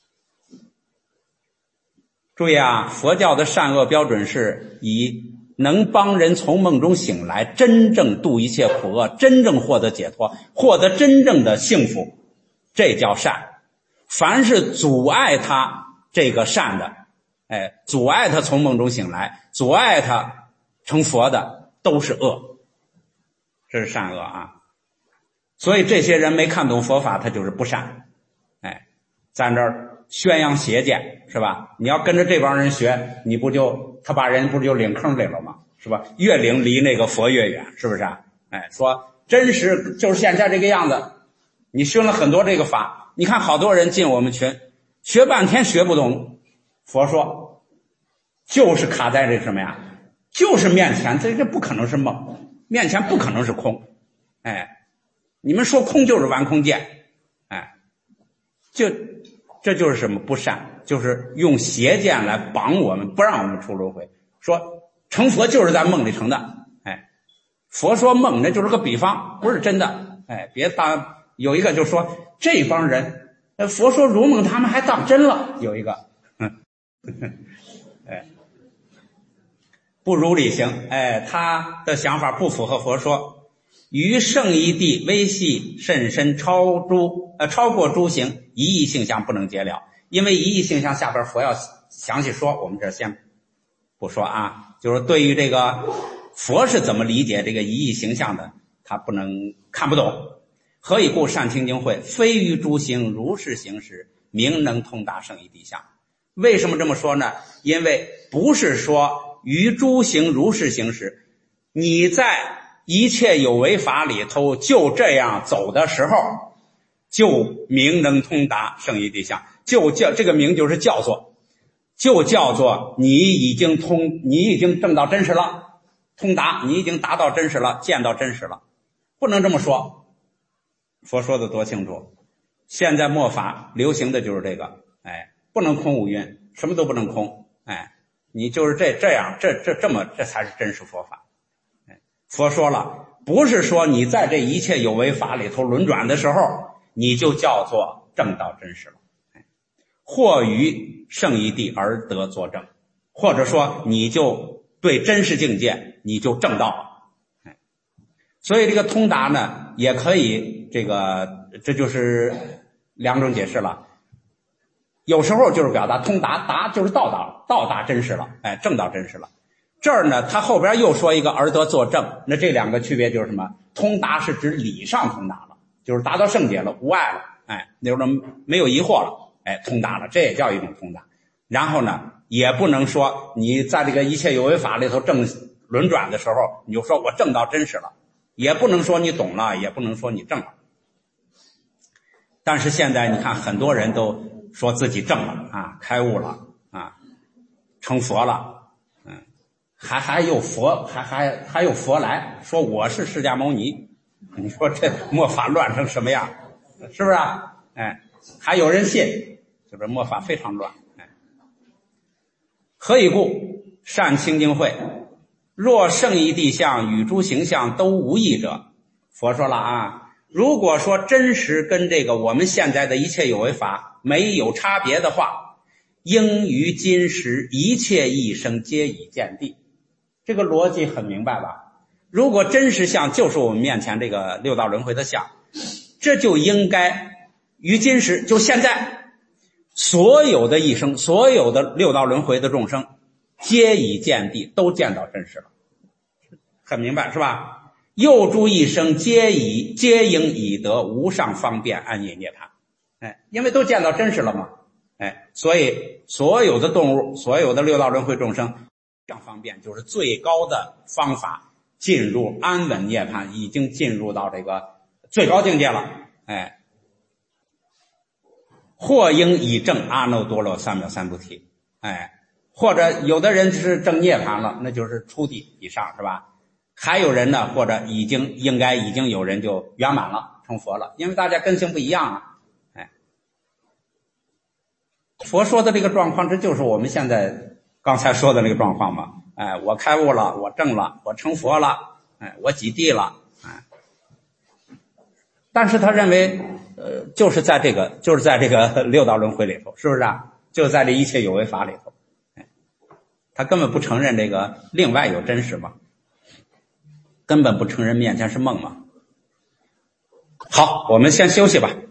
注意啊，佛教的善恶标准是以能帮人从梦中醒来，真正度一切苦厄，真正获得解脱，获得真正的幸福，这叫善。凡是阻碍他这个善的，哎，阻碍他从梦中醒来，阻碍他成佛的，都是恶。这是善恶啊。所以这些人没看懂佛法，他就是不善。哎，在这儿宣扬邪见，是吧？你要跟着这帮人学，你不就他把人不就领坑里了吗？是吧？越领离那个佛越远，是不是啊？哎，说真实就是现在这个样子。你学了很多这个法，你看好多人进我们群，学半天学不懂佛说，就是卡在这什么呀？就是面前这这不可能是梦，面前不可能是空。哎，你们说空就是玩空见，哎，就这就是什么不善，就是用邪见来绑我们，不让我们出轮回。说成佛就是在梦里成的，哎，佛说梦那就是个比方，不是真的。哎，别当有一个就说这帮人，佛说如梦，他们还当真了。有一个，嗯，哎，不如理行，哎，他的想法不符合佛说。于圣一地微细甚深，超诸呃超过诸行，一意性相不能解了。因为一意性相下边佛要详细说，我们这先不说啊。就是对于这个佛是怎么理解这个一意形象的，他不能看不懂。何以故？善清净会非于诸行如是行时，明能通达圣一地相。为什么这么说呢？因为不是说于诸行如是行时，你在一切有为法里头就这样走的时候，就名能通达圣义谛相，就叫这个名就是叫做就叫做你已经通，你已经证到真实了，通达，你已经达到真实了，见到真实了。不能这么说，佛说的多清楚。现在末法流行的就是这个，哎，不能空无蕴，什么都不能空，哎，你就是这这样，这这这么这才是真实佛法。哎，佛说了，不是说你在这一切有为法里头轮转的时候，你就叫做证到真实了。哎，或于圣义谛而得作证，或者说你就对真实境界你就证到了。哎，所以这个通达呢，也可以这个这就是两种解释了。有时候就是表达通达，达就是到达，到达真实了，哎，证到真实了。这儿呢，他后边又说一个而得作证，那这两个区别就是什么？通达是指理上通达了，就是达到圣解了，无碍了，哎，那种没有疑惑了，哎，通达了，这也叫一种通达。然后呢，也不能说你在这个一切有为法里头正轮转的时候，你就说我证到真实了，也不能说你懂了，也不能说你证了。但是现在你看，很多人都说自己证了啊，开悟了啊，成佛了，嗯，还还有佛，还还还有佛来说我是释迦牟尼，你说这末法乱成什么样？是不是啊？哎，还有人信，就是末法非常乱。哎，何以故？善清净慧，若圣义谛相与诸行相都无异者，佛说了啊。如果说真实跟这个我们现在的一切有为法没有差别的话，应于今时一切一生皆已见地。这个逻辑很明白吧？如果真实相就是我们面前这个六道轮回的相，这就应该于今时，就现在所有的一生，所有的六道轮回的众生皆已见地，都见到真实了，很明白是吧？又诸一生皆以皆应以得无上方便安隐涅槃，哎，因为都见到真实了嘛，哎，所以所有的动物，所有的六道轮回众生，无上方便就是最高的方法，进入安稳涅槃，已经进入到这个最高境界了，哎，或应以证阿耨多罗三藐三菩提，哎，或者有的人是证涅槃了，那就是初地以上，是吧？还有人呢，或者已经应该已经有人就圆满了，成佛了，因为大家根性不一样啊。哎，佛说的这个状况，这就是我们现在刚才说的那个状况嘛。哎，我开悟了，我证了，我成佛了，哎，我几地了，哎。但是他认为，呃，就是在这个，就是在这个六道轮回里头，是不是啊？就在这一切有为法里头，哎，他根本不承认这个另外有真实嘛。根本不承认面前是梦嘛。好，我们先休息吧。